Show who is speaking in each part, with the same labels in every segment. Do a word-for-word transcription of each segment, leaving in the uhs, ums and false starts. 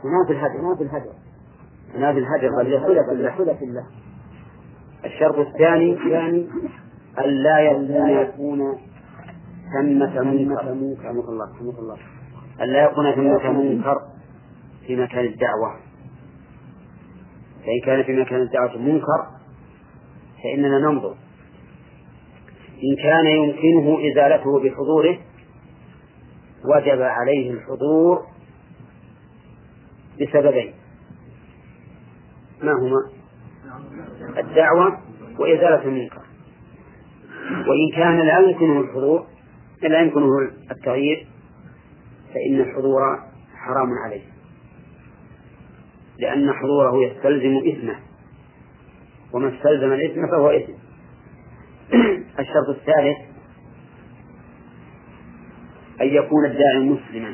Speaker 1: ينادي الهدر ينادي الهدر ينادي الهدر بل يحدث في الله. الشرط الثاني يعني ألا يكون ثمة منكر رحمك الله رحمك الله ألا يكون ثمة منكر في مكان الدعوة. فإن كان في مكان الدعوة منكر فإننا ننظر. إن كان يمكنه إزالته بحضوره وجب عليه الحضور بسببين، ما هما؟ الدعوة وإزالة المنكر. وإن كان لا يمكنه الحضور لا يمكنه التغيير فإن الحضور حرام عليه، لأن حضوره يستلزم إثمه، وما استلزم الإثم فهو إثم. الشرط الثالث أن يكون الداعي مسلما،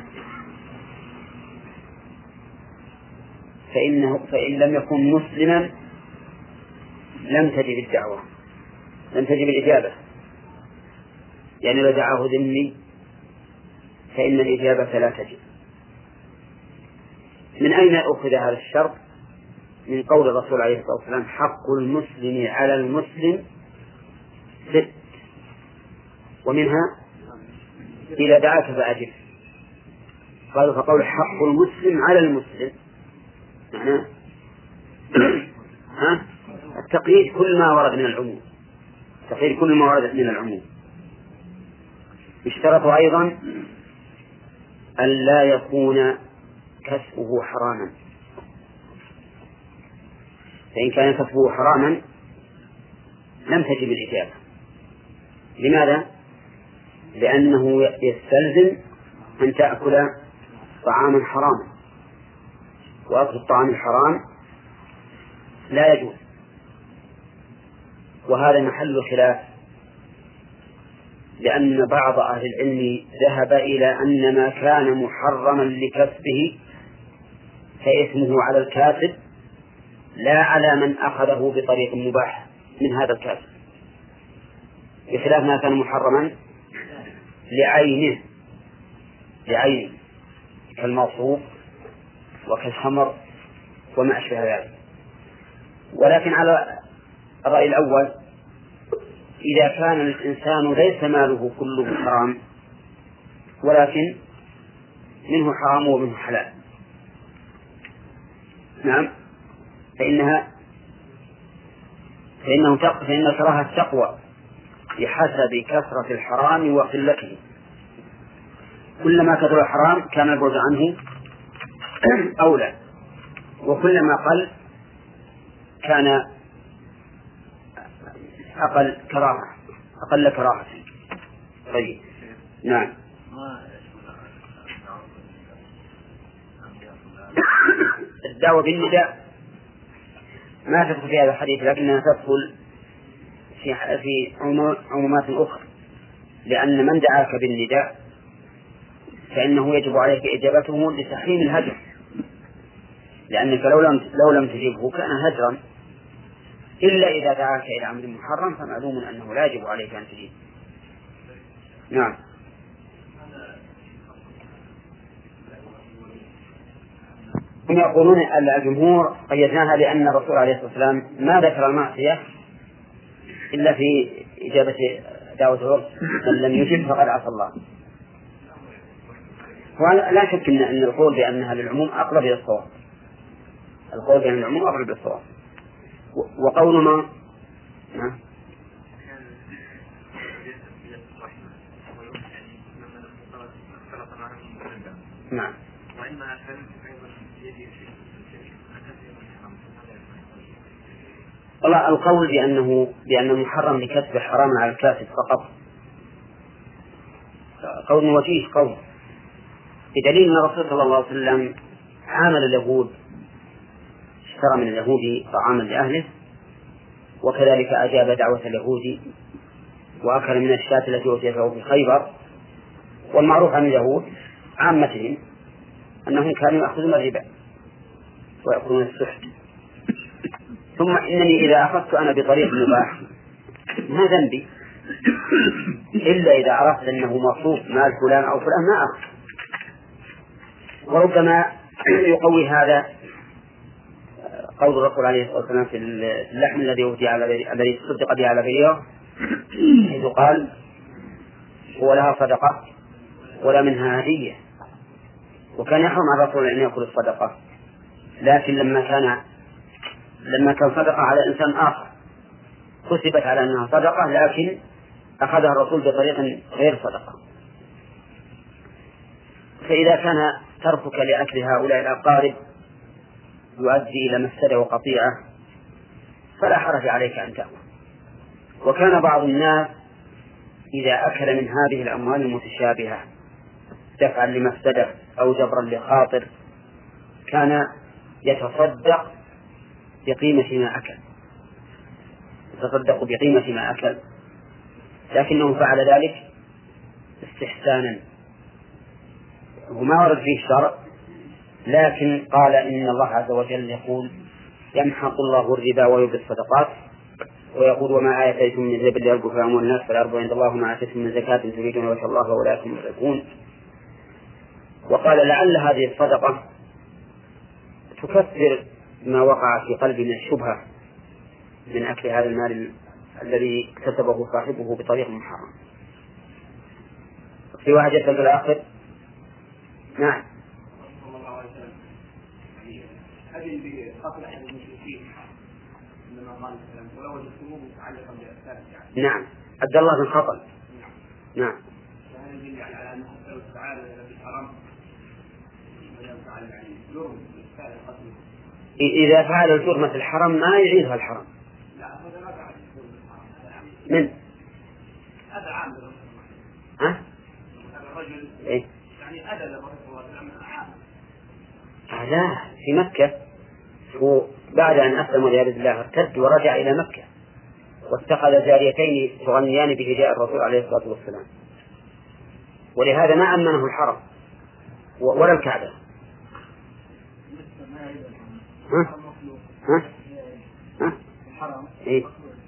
Speaker 1: فإنه فإن لم يكن مسلما لم تجب الدعوة لم تجب الإجابة. يعني لو دعاه ذمي فإن الإجابة لا تجب. من أين أخذ هذا الشرط؟ من قول الرسول عليه الصلاة والسلام: حق المسلم على المسلم ست، ومنها إذا دعاك فأجب. قالوا فقول حق المسلم على المسلم معناه ها التقييد كل ما ورد من العموم، تقييد كل ما ورد من العموم. اشترط أيضا ألا يكون كسبه حراما، فإن كان كسبه حراما لم تجب الإجابة. لماذا؟ لأنه يستلزم أن تأكل طعاما حراما، وأكل الطعام الحرام لا يجوز. وهذا محل خلاف، لأن بعض أهل العلم ذهب إلى أن ما كان محرما لكسبه فإثمه على الكاسب لا على من أخذه بطريق مباح من هذا الكاسب، بخلاف ما كان محرما لعينه لعينه كالمصروف وكالخمر وما أشبه ذلك. ولكن على الرأي الأول، إذا كان الإنسان ليس ماله كله حرام ولكن منه حرام ومنه حلال، نعم، فإنها فإنه فإن الكراهة تقوى بحسب كثرة الحرام وقلته. كلما كثر الحرام كان البعد عنه أولى، وكلما قل كان أقل كراهة أقل كراهة. طيب، نعم. الدعوة بالنداء ما تدخل في هذا الحديث، لكنها تدخل في في عمومات أخرى، لأن من دعاك بالنداء فإنه يجب عليك إجابته لتحريم الهجر، لأنك لو لم لو لم تجبه كان هجرا، إلا إذا دعاك إلى أمر محرم فمعلوم أنه لا يجب عليك أن تجيب. نعم. هم يقولون أن الجمهور قيدناها لأن الرسول عليه الصلاة والسلام ما ذكر المعصية إلا في إجابة دعوة الرسل، من لم يجب فقد عصى الله. ولا شك أن القول بأنها للعموم أقرب إلى الصواب، القول بأن العموم أقرب إلى الصواب. وقولنا نعم نعم والله القول بأنه بأنه محرم لكسب حرام على الكاسب فقط قول وجيه، قول بدليل أن الرسول صلى الله عليه وسلم عامل اليهود، اشترى من اليهود طعاما لأهله، وكذلك أجاب دعوة اليهود وأكل من الشاة التي أوتيته في خيبر. والمعروف عن اليهود عامتهم أنهم كانوا يأخذون الربا ويأكلون السحت. ثم إنني إذا أخذت أنا بطريق مباح ما ذنبي، إلا إذا عرفت أنه مصروف مال فلان أو فلان ما أخذ. وربما يقوي هذا قول الرسول عليه الصلاة والسلام في اللحم الذي أهدي على الذي تصدق به على غيره، حيث قال ولها صدقة ولا منها هدية. وكان يحرم على الرسول أن يأكل الصدقة، لكن لما كان لما كان صدقة على إنسان آخر كتبت على أنها صدقة، لكن أخذها الرسول بطريق غير صدقة. فإذا كان تركك لأكل هؤلاء الأقارب يؤدي إلى مفسدة وقطيعة فلا حرج عليك أن تأكل. وكان بعض الناس إذا أكل من هذه الأموال المتشابهة دفعا لمفسدة أو جبرا لخاطر كان يتصدق بقيمة ما أكل يتصدق بقيمة ما أكل لكنه فعل ذلك استحسانا، وما ورد فيه الشرع، لكن قال إن الله عز وجل يقول يمحق الله الربا ويربي الصدقات، ويقول وما آتيتم من ربا ليربو في أموال الناس فلا يربو عند الله وما آتيتم من زكاة تريدون وجه الله فأولئك هم المفلحون. وقال لعل هذه الصدقة تكفر ما وقع في قلب من الشبهة من أكل هذا المال الذي اكتسبه صاحبه بطريق محرم. في واحد يسأل الآخر. نعم.
Speaker 2: هذه بقتل أحد المشركين عندما قال السلام ولو وجدتموه متعلقا بأسباب يعني.
Speaker 1: نعم. عبد الله بن خطل. نعم.
Speaker 2: فهذا يدل على أن حتى تعالى بالحرام ولا تعالى يعني جرم يستاهل قتله.
Speaker 1: إذا فعل الجرم في الحرم ما يعيدها الحرم.
Speaker 2: لا هذا ما فعل الحرم.
Speaker 1: من؟
Speaker 2: هذا عام.
Speaker 1: ها؟
Speaker 2: هذا الرجل.
Speaker 1: إيه؟
Speaker 2: يعني أذى الرسول صلى الله عليه وسلم عام.
Speaker 1: لا، في مكة، وبعد أن أسلم والعياذ بالله ارتد ورجع إلى مكة واتخذ جاريتين تغنيان بهداء الرسول عليه الصلاة والسلام، ولهذا ما أمنه الحرم ولا الكعبة. ها؟ ها؟ ها؟ إيه؟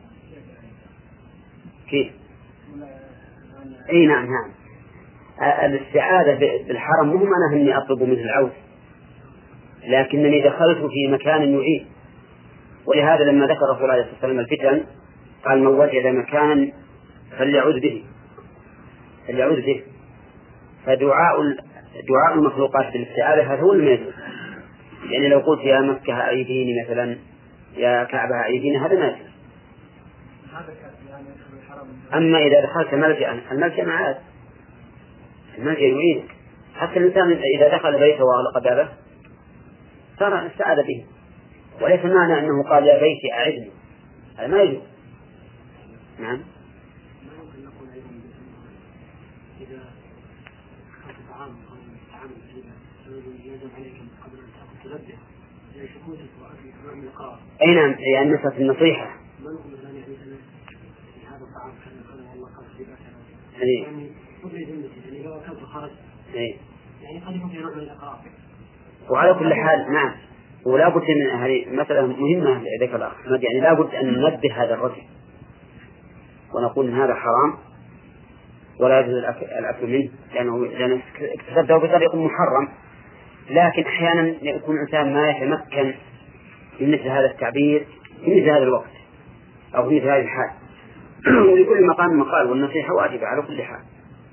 Speaker 1: كيف؟ أي نعم نعم. الاستعاذة بالحرم مو معناه أني أطلب منه العود، لكنني دخلت في مكان يعيد. ولهذا لما ذكر الرسول عليه الصلاة والسلام الفتن قال من وجد مكانا فليعود به فليعود به. فدعاء دعاء المخلوقات بالاستعاذة هذا هو الميزان. يعني لو قلت يا مكة أعيديني مثلا، يا كعبة أعيديني، هذا ما يجوز. أما إذا دخلت ملجأ، الملجأ معاد، الملجأ يعيدك. حتى الإنسان إذا دخل بيته وأغلق بابه صار استعاذ به، وليس معنى أنه قال يا بيتي أعدني، هذا ما يجوز. نعم. أي نعم، يعني نصف النصيحة. أي. أي. وعلى كل حال نعم، ولا بد من هذه مسألة مهمة ذكر الأخ أحمد، يعني لا بد أن ننبه هذا الرجل ونقول إن هذا حرام ولا يجوز الأكل منه لأنه لأنه اكتسبه بطريق محرم. لكن أحيانا يكون الإنسان ما يتمكن من مثل هذا التعبير في مثل هذا الوقت أو في مثل هذه الحال. ولكل مقام مقال، والنصيحة واجبة على كل حال.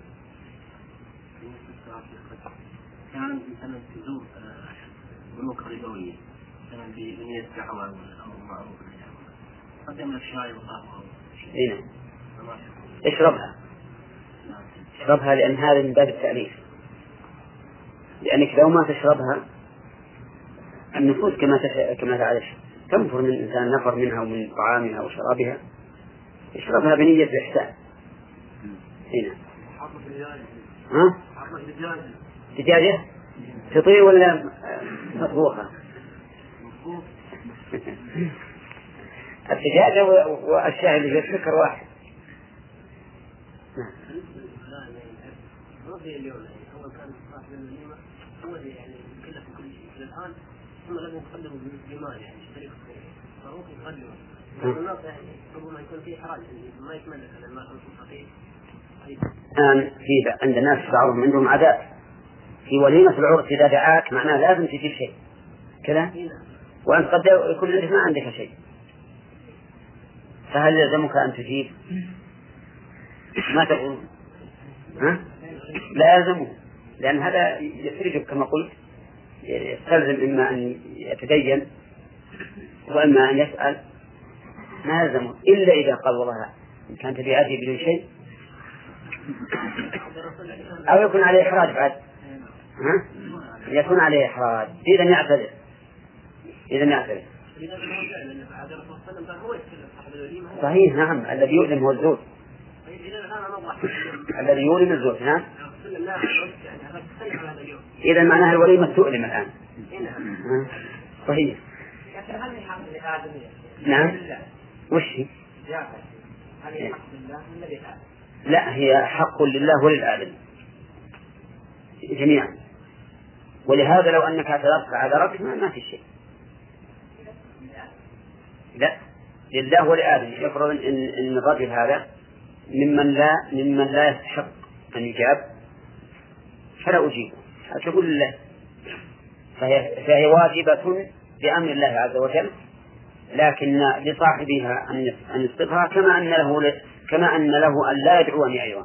Speaker 2: كان مثلا تزور بنوك ربوية مثلا بنية دعوة أو معروف قدم لك شاي وقهوة.
Speaker 1: إيه. اشربها اشربها لأن هذا من باب التأليف، لأنك لو ما تشربها النفوس كما تش... كما تعرف تنفر من الإنسان نفر منها ومن طعامها وشرابها، اشربها بنية الإحسان. هنا. ها؟ دجاجة تطير ولا مطبوخة؟ الدجاجة والشاي اللي في السكر واحد.
Speaker 2: أول كان صاحب الوليمة هو اللي يعني كله في كل شيء. الآن هم لازم يقدموا بمال يعني طريقة صاروخ يقدموا. الناس يعني ربما يكون فيه حراج ما يتملك المال الفقير.
Speaker 1: الآن في عند الناس بعضهم عندهم عادات في وليمة العرس إذا دعاك معناه لازم تجيب شيء كذا، وأنت قد يكون عندك ما عندك شيء، فهل يلزمك أن تجيب؟ ما تقول؟ ها؟ لا يلزمه، لأن هذا يخرجك كما قلت، يستلزم إما أن يتدين وإما أن يسأل، ما يلزمه إلا إذا قال والله إن كان تبي أجي بدون شيء، أو يكون عليه إحراج بعد، ها؟ يكون عليه إحراج إذا يعتذر، إذا يعتذر. صحيح نعم، الذي يؤلم هو الزوج، الذي يؤلم الزوج. نعم، إذا معناها الوليمة تؤلم الآن. صحيح. نعم. وش هي؟ لا، هي حق لله وللآدم جميعا، ولهذا لو أنك اعتذرت فعذرك ما في شيء. لا، لله ولآدم. يفرض إن, إن الرجل هذا ممن لا ممن لا يستحق أن يجاب فلا أجيبه، تقول لله، فهي, فهي واجبة بأمر الله عز وجل، لكن لصاحبها أن يصدقها كما أن له كما أن له أن لا يدعوني أيضا.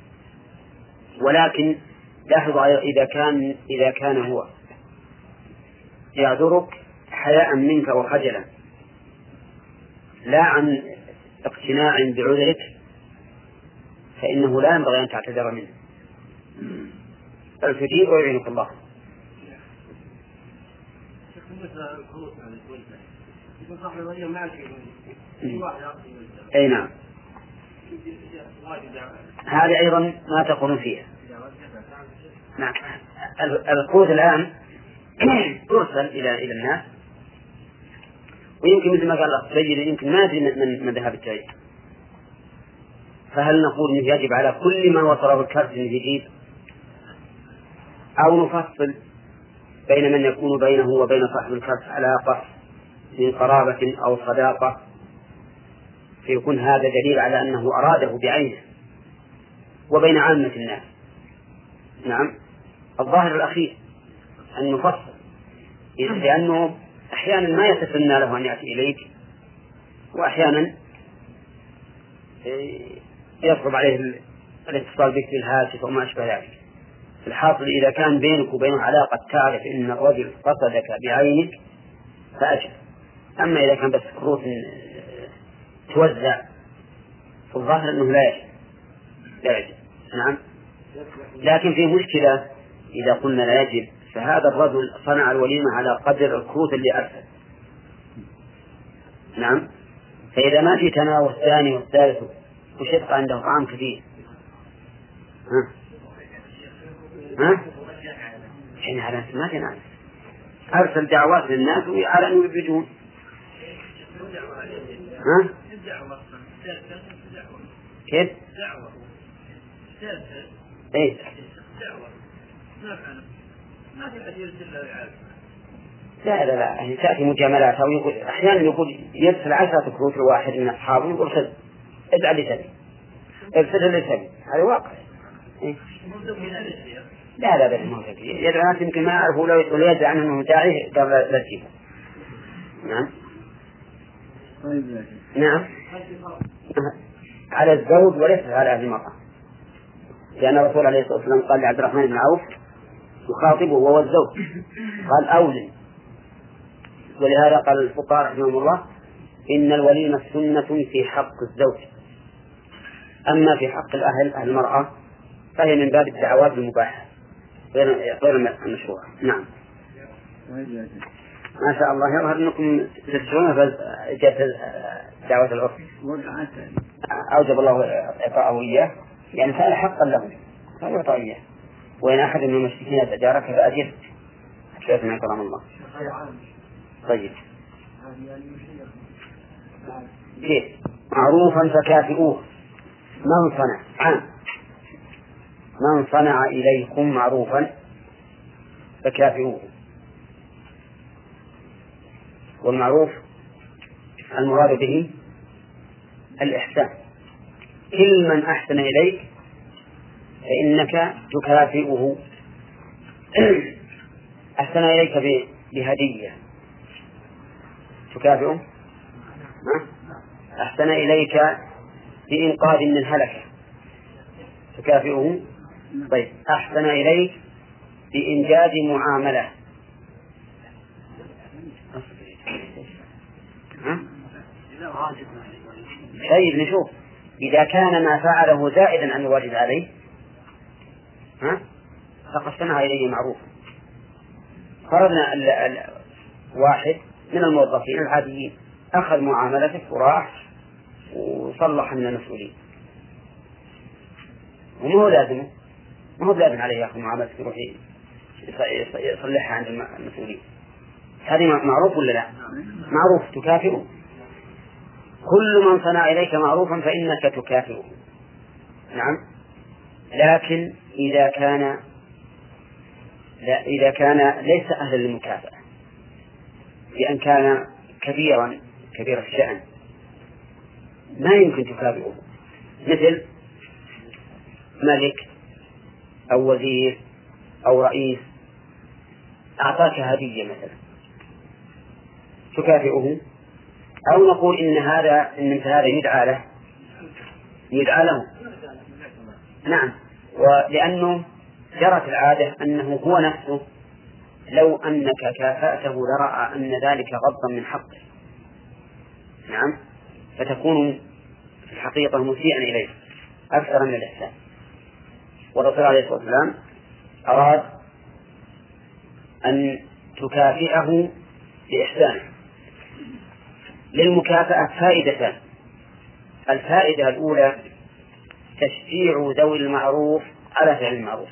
Speaker 1: ولكن لاحظ إذا كان إذا كان هو يعذرك حياء منك وخجلا لا عن اقتناع بعذرك، فإنه لا ينبغي أن تعتذر منه، بل تجيب ويعينك الله. أي نعم، هذه أيضا ما تقولون فيها. نعم، القروض الآن ترسل إلى إلى الناس، ويمكن مثل ما قال الأخ سيد يمكن ما أدري من من ذهب التعيين، فهل نقول إنه يجب على كل من وصله الكرت أن يجيب، أو نفصل بين من يكون بينه وبين صاحب الكرت علاقة من قرابة أو صداقة، فيكون هذا دليل على أنه أراده بعينه، وبين عامة الناس؟ نعم، الظاهر الأخير أن نفصل، لأنه أحيانا ما يتسنى له أن يأتي إليك، وأحيانا يصعب عليه الاتصال بك بالهاتف وما أشبه ذلك. الحاصل إذا كان بينك وبينه علاقة تعرف أن الرجل قصدك بعينك فأجل، أما إذا كان بس كروت توزع في الظاهر أنه لا يجب لا يجب. نعم، لكن في مشكلة إذا قلنا لا يجب، فهذا الرجل صنع الوليمة على قدر الكروت اللي أرسل. نعم، فإذا ما في تناول الثاني والثالث وشبق عنده طعام كثير، ها ها يعني على ما تنال أرسل دعوات للناس وعلى أن يبدون. ها كيف؟ إيه لا لا لا يعني تأتي مجاملات، أو يقول أحيانا يقول يرسل عشرة كروت لواحد من أصحابه يقول خذ ادعى لسبي ارسل لسبي، هذا واقع. إيه؟ لا لا لا ما هو ذكي، يدعو ناس يمكن ما يعرفوا لو يقول يدعي عنه أنه داعي قبل لا تجيبه. نعم نعم، على الزوج وليس على أهل المرأة، لأن الرسول عليه الصلاة والسلام قال لعبد الرحمن بن عوف يخاطبه وهو الزوج قال أولي، ولهذا قال الفقهاء رحمهم الله إن الوليمة سنة في حق الزوج، أما في حق الأهل أهل المرأة فهي من باب الدعوات المباحة غير غير المشروعة. نعم ما شاء الله، يظهر أنكم تدرسون فجاءت دعوة العرف أوجب الله إعطاءه إياه، يعني فعل حقا له فيعطى إياه، وإن أحد من المشركين استجارك فأجره حتى يسمع كلام الله. طيب كيف؟ معروفا فكافئوه، من صنع عام من صنع إليكم معروفا فكافئوه، والمعروف المراد به الإحسان، كل من أحسن إليك فإنك تكافئه أحسن إليك بهدية تكافئه؟ أحسن إليك بإنقاذ من هلكة تكافئه؟ طيب أحسن إليك بإنجاز معاملة طيب نشوف إذا كان ما فعله زائدا عن الواجب عليه ها فقد سمع إليه معروف. فرضنا واحد من الموظفين العاديين أخذ معاملته وراح وصلح من المسؤولين وما هو لازمه ما هو لازم عليه يأخذ معاملته يروح يصلحها عند المسؤولين. هذه معروف ولا لا؟ معروف تكافئه. كل من صنع إليك معروفا فإنك تكافئه. نعم. لكن إذا كان لا إذا كان ليس أهلا للمكافأة لأن كان كبيرا كبير الشأن ما يمكن تكافئه، مثل ملك أو وزير أو رئيس أعطاك هدية مثلا تكافئه، أو نقول إن هذا إن هذا يدعى له يدعى له نعم. ولأنه جرت العادة أنه هو نفسه لو أنك كافأته لرأى أن ذلك غضا من حقه. نعم. فتكون في الحقيقة مسيئا إليه أكثر من الإحسان. والرسول عليه الصلاة والسلام أراد أن تكافئه بإحسانه. للمكافأة فائدتان. الفائدة الأولى تشجيع ذوي المعروف على فعل المعروف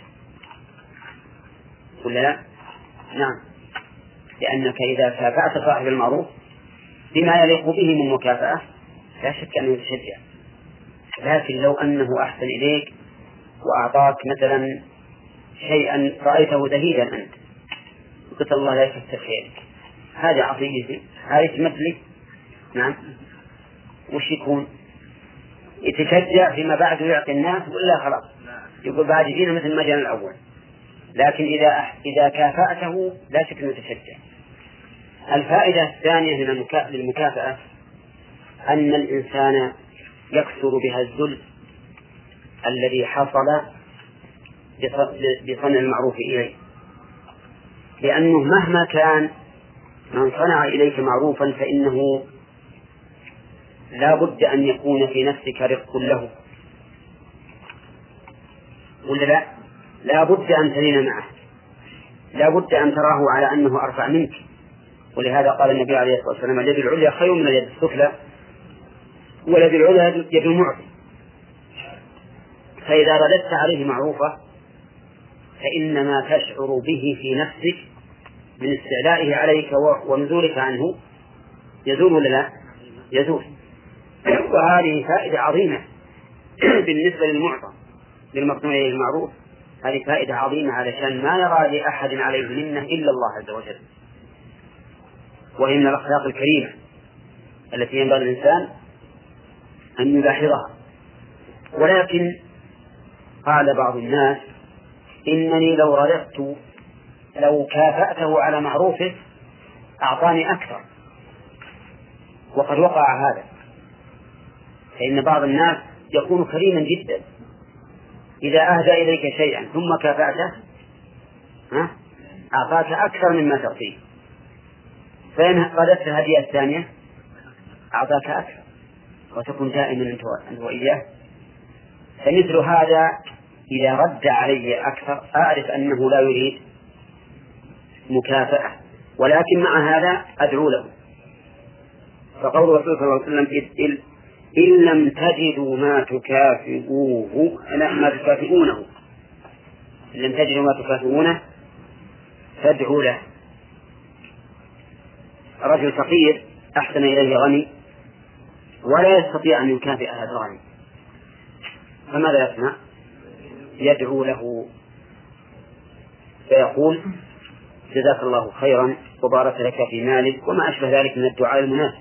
Speaker 1: ولا لا؟ نعم. لأنك إذا كافأت صاحب المعروف بما يليق به من مكافأة لا شك أنه يتشجع. لكن لو أنه أحسن إليك وأعطاك مثلا شيئا رأيته زهيدا أنت قلت الله لا يكثر خيرك هذا عطيتي هذه مثلي نعم وش يكون يتشجع فيما بعد ويعطي الناس ولا خلاص يقول بعد جينا مثل ما جاء الأول. لكن إذا إذا كافأته لا شك أنه يتشجع. الفائدة الثانية من المكافأة أن الإنسان يكثر بها الذل الذي حصل بصنع المعروف إليه، لأنه مهما كان من صنع إليك معروفا فإنه لا بد أن يكون في نفسك رفق له ولا لا؟ لا بد أن تلين معه، لا بد أن تراه على أنه أرفع منك. ولهذا قال النبي عليه الصلاة والسلام اليد العليا خير من اليد السفلى واليد العليا يد المعطي. فإذا رددت عليه معروفة فإنما تشعر به في نفسك من استعلائه عليك ونزولك عنه يزول ولا لا؟ يزول. وهذه فائدة عظيمة بالنسبة للمعطى للمقنوع إليه المعروف. هذه فائدة عظيمة علشان ما يرى لأحد عليه منه إلا الله عز وجل. وهي من الأخلاق الكريمة التي ينبغي الإنسان أن يلاحظها. ولكن قال بعض الناس إنني لو رددت لو كافأته على معروفه أعطاني أكثر. وقد وقع هذا، فإن بعض الناس يكون كريما جدا إذا أهدى إليك شيئا ثم كافأته أعطاك أكثر مما تعطيه، فإن رددت الهدية الثانية أعطاك أكثر وتكون دائما أنت وإياه. فمثل هذا إذا رد علي أكثر أعرف أنه لا يريد مكافأة، ولكن مع هذا أدعو له. فقول الرسول صلى الله عليه وسلم إن لم تجدوا ما تكافئوه ما تكافئونه إن لم تجدوا ما تكافئونه فادعوا له. رجل فقير أحسن إليه غني ولا يستطيع أن يكافئ هذا الغني، فماذا يصنع؟ يدعو له فيقول جزاك الله خيرا وبارك لك في مالك وما أشبه ذلك من الدعاء المناسب.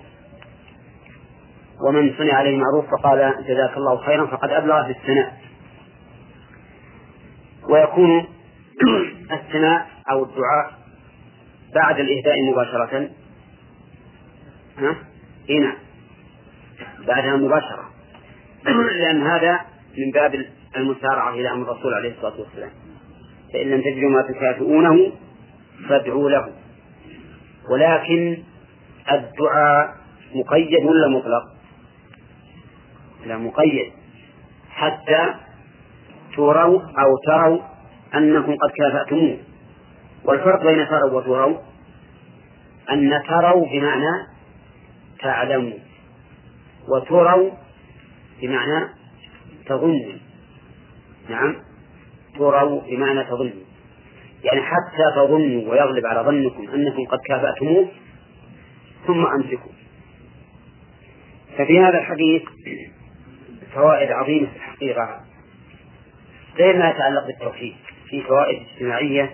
Speaker 1: ومن صنع عليه معروف فقال جزاك الله خيرا فقد أبلغ في الثناء. ويكون الثناء أو الدعاء بعد الإهداء مباشرة؟ ها؟ هنا بعدها مباشرة، لأن هذا من باب المسارعة إلى أمر الرسول عليه الصلاة والسلام. فإن لم تجدوا ما تكافئونه فادعوا له. ولكن الدعاء مقيد ولا مطلق؟ لا، مقيد، حتى تروا أو تروا أنكم قد كافأتموه. والفرق بين تروا وتروا أن تروا بمعنى تعلموا، وتروا بمعنى تظنوا. نعم، تروا بمعنى تظنوا، يعني حتى تظنوا ويغلب على ظنكم أنكم قد كافأتموه ثم أمسكوا. ففي هذا الحديث فوائد عظيمة في الحقيقة، غير ما يتعلق بالتوحيد، في فوائد اجتماعية.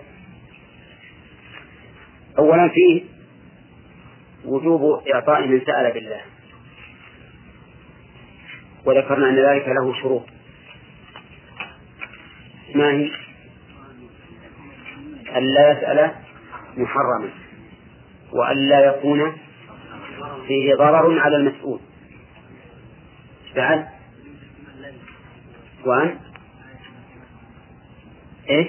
Speaker 1: أولا فيه وجوب إعطاء من سأل بالله، وذكرنا أن ذلك له شروط. ما هي؟ ألا يسأل محرما، وألا يكون فيه ضرر على المسؤول بعد، وأن إيش؟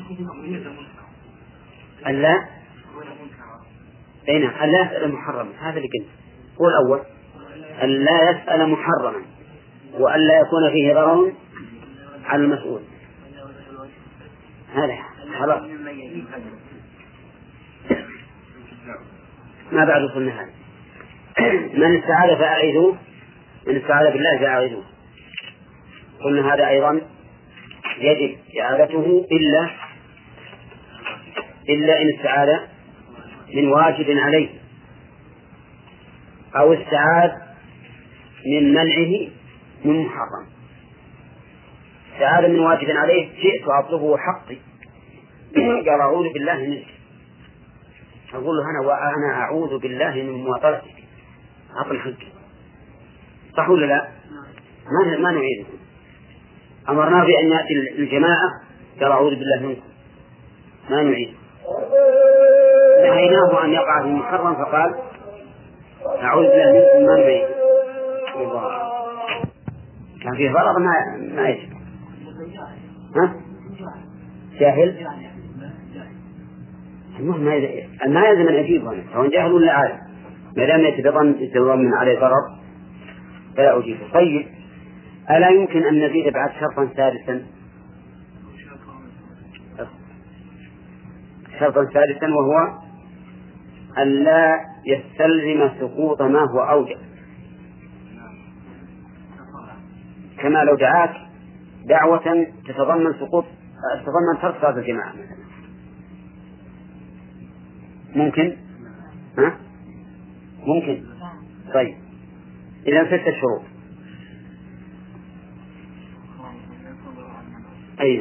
Speaker 1: ألا أين ألا يسأل محرما، هذا اللي قلت هو الأول، ألا يسأل محرما وألا يكون فيه ضرر على المسؤول. هذا خلاص ما بعد وصلنا هذا. من استعاذ فأعيذوه، من استعاذ بالله فأعيذوه. قلنا هذا أيضا يجب إعادته إلا إلا إن استعاذ من واجب عليه أو استعاذ من منعه من محرم. استعاذ من واجب عليه جئت أطلبه حقي، قال أعوذ بالله منك، أقول له أنا وأنا أعوذ بالله من مواطلتك، أعطني حقي، صح ولا لا؟ ما ما نعيده. أمرنا بأن يأتي الجماعة قال أعوذ بالله منكم، ما نعيد. نهيناه أن يقع في محرم فقال أعوذ بالله منكم، ما نعيد. كان فيه ضرر ما ما يجب. ها؟ جاهل؟ المهم ما يلزم أن يجيب هنا، سواء جاهل ولا عالم، ما دام يتضمن من عليه ضرر فلا أجيبه. طيب، ألا يمكن أن نزيد بعد شرطا ثالثا؟ شرطا ثالثا وهو أن لا يستلزم سقوط ما هو أوجب، كما لو دعاك دعوة تتضمن سقوط تتضمن ترك صلاة الجماعة مثلا، ممكن؟ ها؟ ممكن. طيب، إذا ستة شروط. أي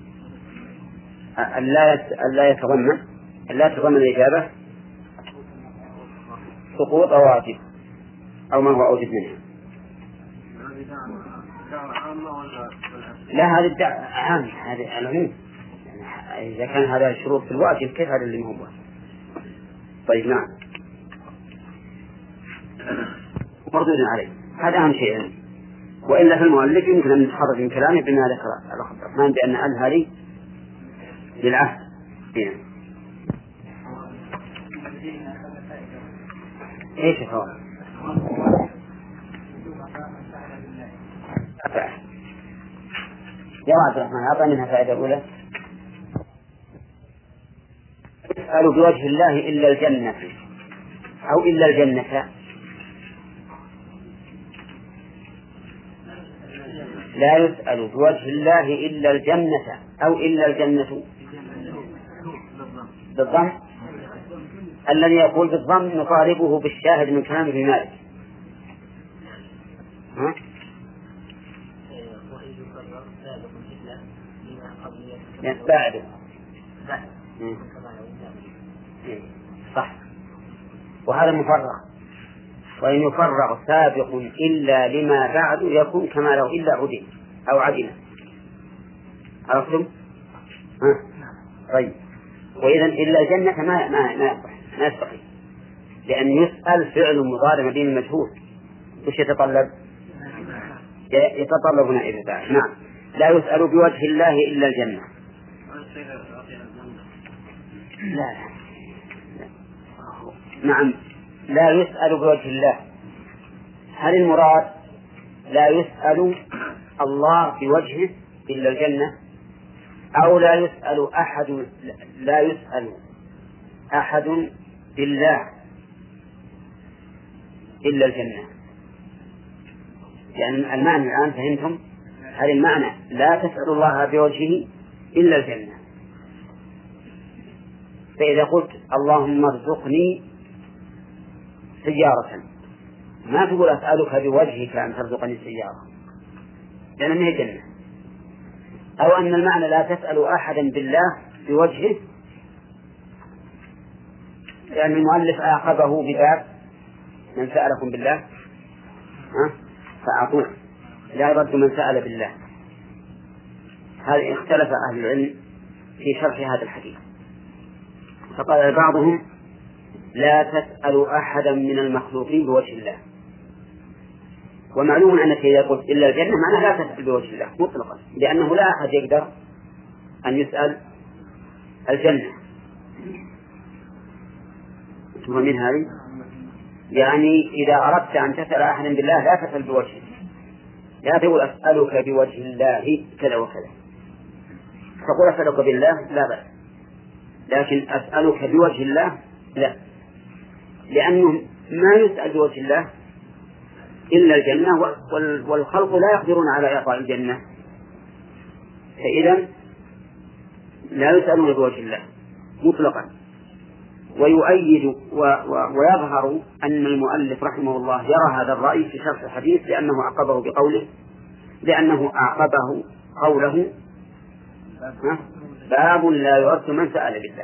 Speaker 1: ألا يتضمن ألا يتضمن الإجابة سقوط واجب أو ما هو أوجب منها. لا، هذه الدعوة عام، هذه العموم. إذا كان هذا الشروط في الواجب كيف هذا اللي هو؟ طيب، نعم، مردود عليه، هذا أهم شيء. وإلا في المؤلف يمكن أن نتحرك من كلامه بما ذكر الأخ عبد الرحمن بأن أل هذه للعهد. إيش هو؟ يا عبد الرحمن أعطى منها فائدة أولى. يسأل بوجه الله إلا الجنة أو إلا الجنة. لا يسأل بوجه الله إلا الجنة أو إلا الجنة بالضم. الذي يقول بالضم نطالبه بالشاهد من كلام ابن مالك. ها؟ بعده صح، وهذا مفرغ، وإن يفرغ سابق إلا لما بعد يكون كما لو إلا عدل أو عدل. عرفتم؟ ها؟ طيب، وإذا إلا الجنة ما ما ما ما يستقيم، لأن يسأل فعل مضارع مبني المجهول وش يتطلب؟ يتطلب هنا إذا نعم لا يسأل بوجه الله إلا الجنة. لا. لا نعم لا يسأل بوجه الله. هل المراد لا يسأل الله بوجهه إلا الجنة، أو لا يسأل أحد لا يسأل أحد بالله إلا الجنة؟ يعني المعنى الآن فهمتم؟ هل المعنى لا تسأل الله بوجهه إلا الجنة؟ فإذا قلت اللهم ارزقني سيارة ما تقول أسألك بوجهك أن ترزقني السيارة، لأن هي جنة. أو أن المعنى لا تسأل أحدا بالله بوجهه، لأن المؤلف أعقبه بباب من سألكم بالله ها فأعطوه، لا يرد من سأل بالله. هذا اختلف أهل العلم في شرح هذا الحديث، فقال بعضهم لا تسأل أحدا من المخلوقين بوجه الله. ومعلوم أنك إذا قلت إلا الجنة معناه لا تسأل بوجه الله مطلقا، لأنه لا أحد يقدر أن يسأل الجنة. من هذه يعني إذا أردت أن تسأل أحدا بالله لا تسأل بوجهه، لا تقول أسألك بوجه الله كذا وكذا، تقول أسألك بالله لا بأس، لكن أسألك بوجه الله لا، لأنه ما يسأل بوجه الله إلا الجنة، والخلق لا يقدرون على إعطاء الجنة، فإذا لا يسألون بوجه الله مطلقا. ويؤيد ويظهر أن المؤلف رحمه الله يرى هذا الرأي في شرح الحديث، لأنه أعقبه بقوله لأنه أعقبه قوله باب لا يرد من سأل بالله.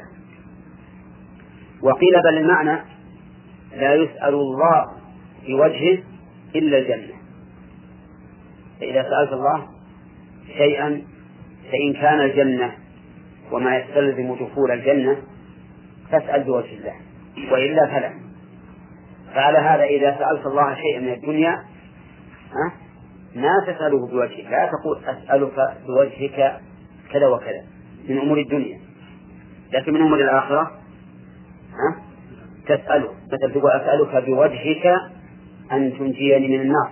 Speaker 1: وقيل بل المعنى لا يسأل الله بوجهه إلا الجنة، فإذا سألت الله شيئا فإن كان الجنة وما يستلزم دخول الجنة فاسأل بوجه الله، وإلا فلا. فعلى هذا إذا سألت الله شيئا من الدنيا ما تسأله بوجهك، لا تقول أسألك بوجهك كذا وكذا من أمور الدنيا، لكن من أمور الآخرة تسأله، مثل تقول أسألك بوجهك أن تنجيني من النار.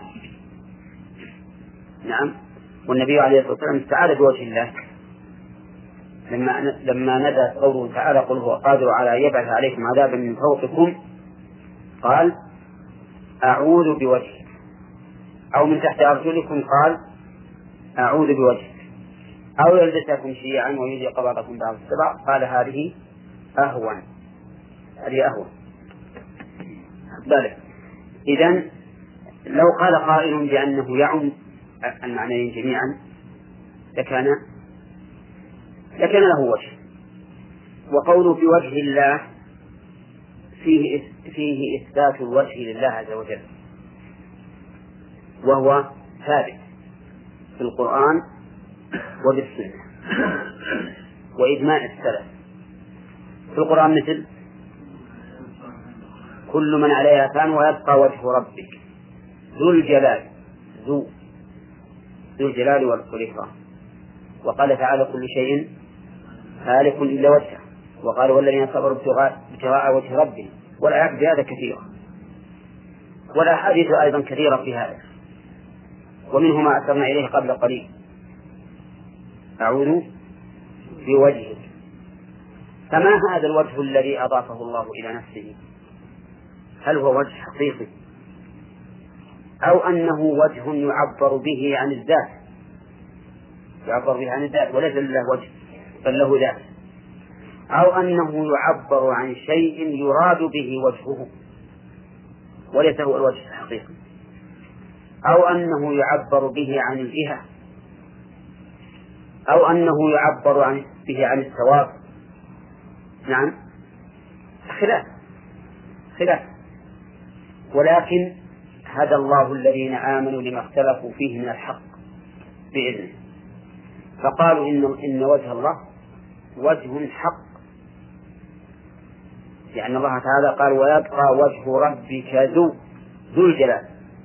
Speaker 1: نعم. والنبي عليه الصلاة والسلام استعاذ بوجه الله لما لما ندى قوله تعالى قل هو قادر على أن يبعث عليكم عذابا من فوقكم، قال أعوذ بوجهك، أو من تحت أرجلكم قال أعوذ بوجهك، أو يلبسكم شيعا ويذيق بعضكم بعض السبع، قال هذه أهون، هذه أهون. بل إذن لو قال قائل بأنه يعم المعنيين جميعا لكان لكان له وجه. وقوله بوجه الله فيه فيه إثبات الوجه لله عز وجل، وهو ثابت في القرآن وبالسنة وإجماع السلف. في القرآن مثل كل من عليها فان ويبقى وجه ربك ذو الجلال ذو ذو الجلال والإكرام. وقال تعالى كل شيء هالك إلا وجهه، وقال والذين صبروا ابتغاء وجه ربهم. والآيات بهذا كثيرة، والأحاديث أيضا كثيرة في هذا، ومنه ما أشرنا إليه قبل قليل أعوذ بوجهه. فما هذا الوجه الذي أضافه الله إلى نفسه؟ هل هو وجه حقيقي أو أنه وجه يعبر به عن الذات، يعبر به عن الذات وليس له وجه بل له ذات، أو أنه يعبر عن شيء يراد به وجهه وليس هو الوجه الحقيقي، أو أنه يعبر به عن الجهة، أو أنه يعبر عن به عن الثواب. نعم خلاف خلاف ولكن هدى الله الذين آمنوا لما اختلفوا فيه من الحق بإذنه، فقالوا إن, إن وجه الله وجه حق لأن الله تعالى قال ويبقى وجه ربك ذو ذو الجلال،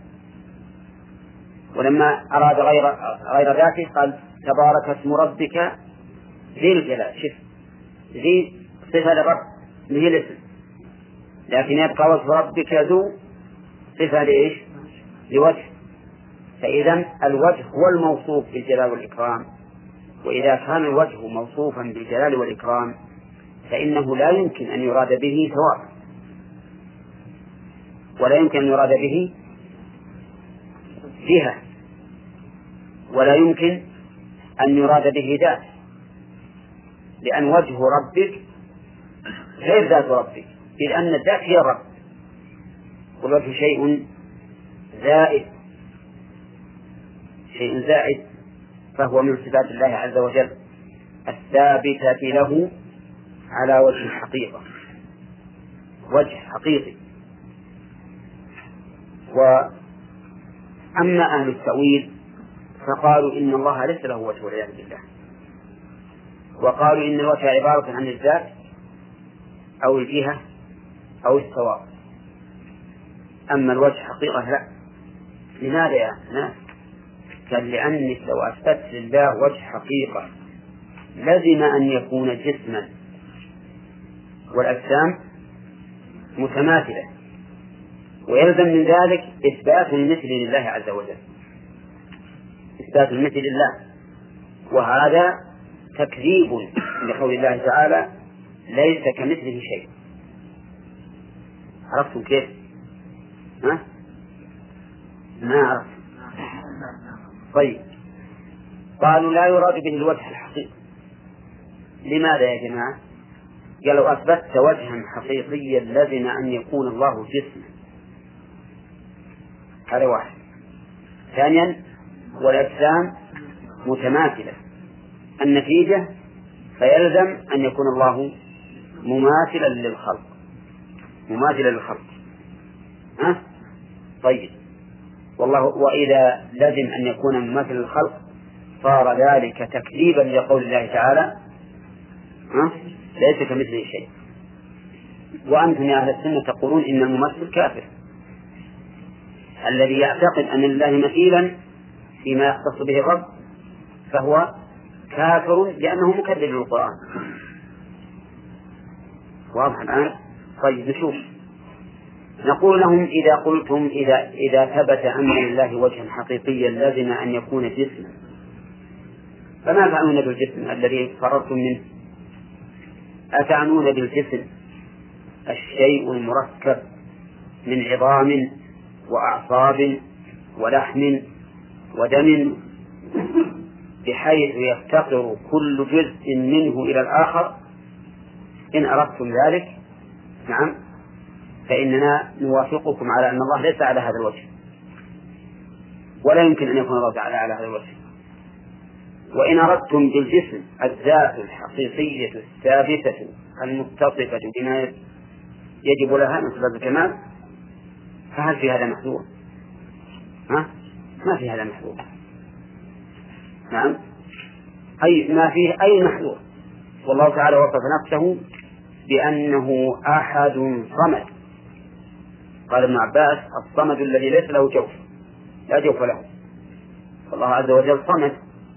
Speaker 1: ولما أراد غير غير ذاته قال تبارك اسم ربك ذي الجلال. شف ذي صفة للرب هي الاسم، لكن يبقى وجه ربك ذو صفة لإيش؟ لوجه. فإذا الوجه هو الموصوف بالجلال والإكرام، وإذا كان الوجه موصوفا بالجلال والإكرام فإنه لا يمكن أن يراد به ثواب، ولا يمكن أن يراد به جهة، ولا يمكن أن يراد به ذات، لأن وجه ربك غير ذات ربك، إذ أن الذات هي الرب، والوجه شيء زائد شيء زائد فهو من صفات الله عز وجل الثابتة له على وجه الحقيقة، وجه حقيقي. وأما أهل التأويل فقالوا إن الله ليس له وجه والعياذ بالله، وقالوا إن الوجه عبارة عن الذات أو الجهة أو الثواب، أما الوجه حقيقة لا. لماذا يا ناس؟ قال لأنك لو أثبت لله وجه حقيقة لزم أن يكون جسما، والأجسام متماثلة، ويلزم من ذلك إثبات المثل لله عز وجل، إثبات المثل لله، وهذا تكذيب لقول الله تعالى ليس كمثله شيء. عرفتم كيف؟ ها؟ ما عرفت. طيب، قالوا لا يراد به الوجه الحقيقي. لماذا يا جماعة؟ قالوا أثبتت وجها حقيقيا لازم أن يكون الله جسما، هذا واحد. ثانيا والأجسام متماثلة، النتيجة فيلزم أن يكون الله مماثلا للخلق، مماثلا للخلق. ها؟ طيب، والله وإذا لزم أن يكون مماثلا للخلق صار ذلك تكذيبا لقول الله تعالى ها؟ ليس كمثله شيء. وأنتم يا أهل السنة تقولون إن الممثل كافر، الذي يعتقد أن لله مثيلا فيما يختص به الرب فهو كافر لأنه مكذب للقرآن. واضح الآن؟ طيب نشوف. نقول لهم إذا قلتم إذا إذا ثبت أن لله وجها حقيقيا لازم أن يكون جسما، فما تعنون بالجسم الذي فررتم منه؟ أتعنون بالجسم الشيء المركب من عظام وأعصاب ولحم ودم بحيث يفتقر كل جزء منه إلى الآخر؟ إن أردتم ذلك نعم فإننا نوافقكم على أن الله ليس على هذا الوجه، ولا يمكن أن يكون الله تعالى على هذا الوجه. وإن أردتم بالجسم الذات الحقيقية الثابتة المتصفة بما يجب لها من صفات الكمال فهل في هذا محذور؟ ها؟ ما في هذا محذور. نعم، أي ما فيه أي محذور. والله تعالى وصف نفسه بأنه أحد صمد. قال ابن عباس الصمد الذي ليس له جوف، لا جوف له. والله عز وجل صمد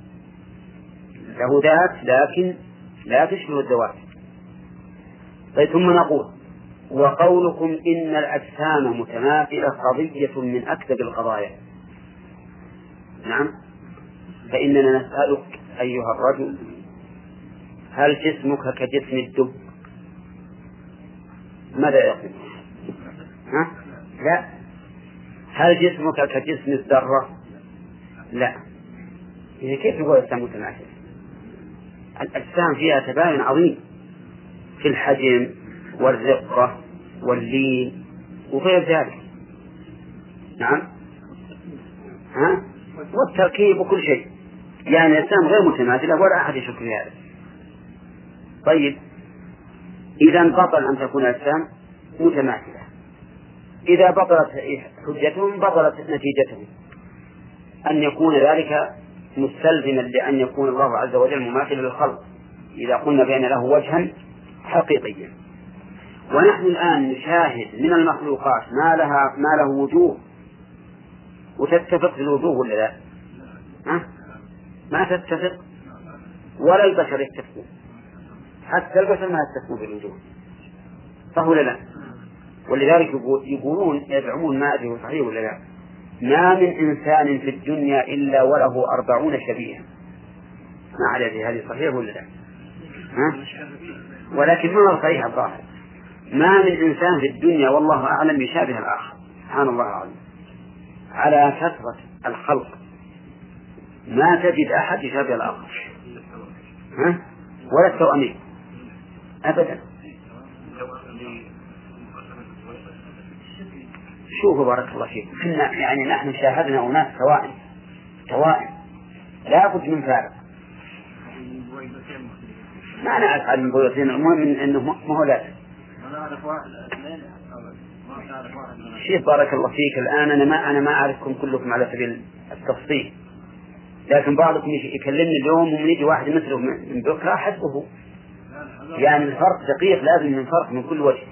Speaker 1: له ذات لكن لا تشبه الذوات. طيب، ثم نقول وقولكم إن الأجسام متماثلة قضية من أكثر القضايا. نعم، فإننا نسألك أيها الرجل هل جسمك كجسم الدب؟ ماذا يقول؟ ها؟ لا. هل جسمك كجسم الذرة؟ لا. إذا كيف يقول الأجسام متماثلة؟ الأجسام فيها تباين عظيم في الحجم والرقة واللين وغير ذلك. نعم، ها؟ والتركيب وكل شيء، يعني الأجسام غير متماثلة ولا أحد يشك في هذا. طيب، إذا بطل أن تكون الأجسام متماثلة. إذا بطلت حجتهم بطلت نتيجتهم، أن يكون ذلك مستلزما لأن يكون الله عز وجل مماثلا للخلق إذا قلنا بأن له وجها حقيقيا. ونحن الآن نشاهد من المخلوقات ما لها ما له وجوه وتتفق في الوجوه ولا لا؟ ها؟ ما تتفق ولا البشر يتفقون، حتى البشر ما يتفقون في الوجوه، صح ولا لا؟ ولذلك يقولون يزعمون، ما أدري صحيح ولا لا، ما من إنسان في الدنيا إلا وله أربعون شبيها. ما أعرف هذه صحيح ولا لا؟ ها؟ ولكن ما هو صحيح الظاهر، ما من إنسان في الدنيا والله أعلم يشابه الآخر، سبحان الله العظيم. على كثرة الخلق ما تجد أحد يشابه الآخر، ها؟ ولا التوأمين أبدا. شوفوا بارك الله فيكم، إحنا يعني نحن شاهدنا أناس توائم توائم لا بد من فارق، ما نعرف عن البيوتين، المهم إنه ما هو لازم. شيخ بارك الله فيك، الآن أنا ما أنا ما أعرفكم كلكم على سبيل التفصيل، لكن بعضكم يكلمني اليوم ومن يجي واحد مثله من بكرة حسبه، يعني الفرق دقيق، لازم من فرق من كل وجه.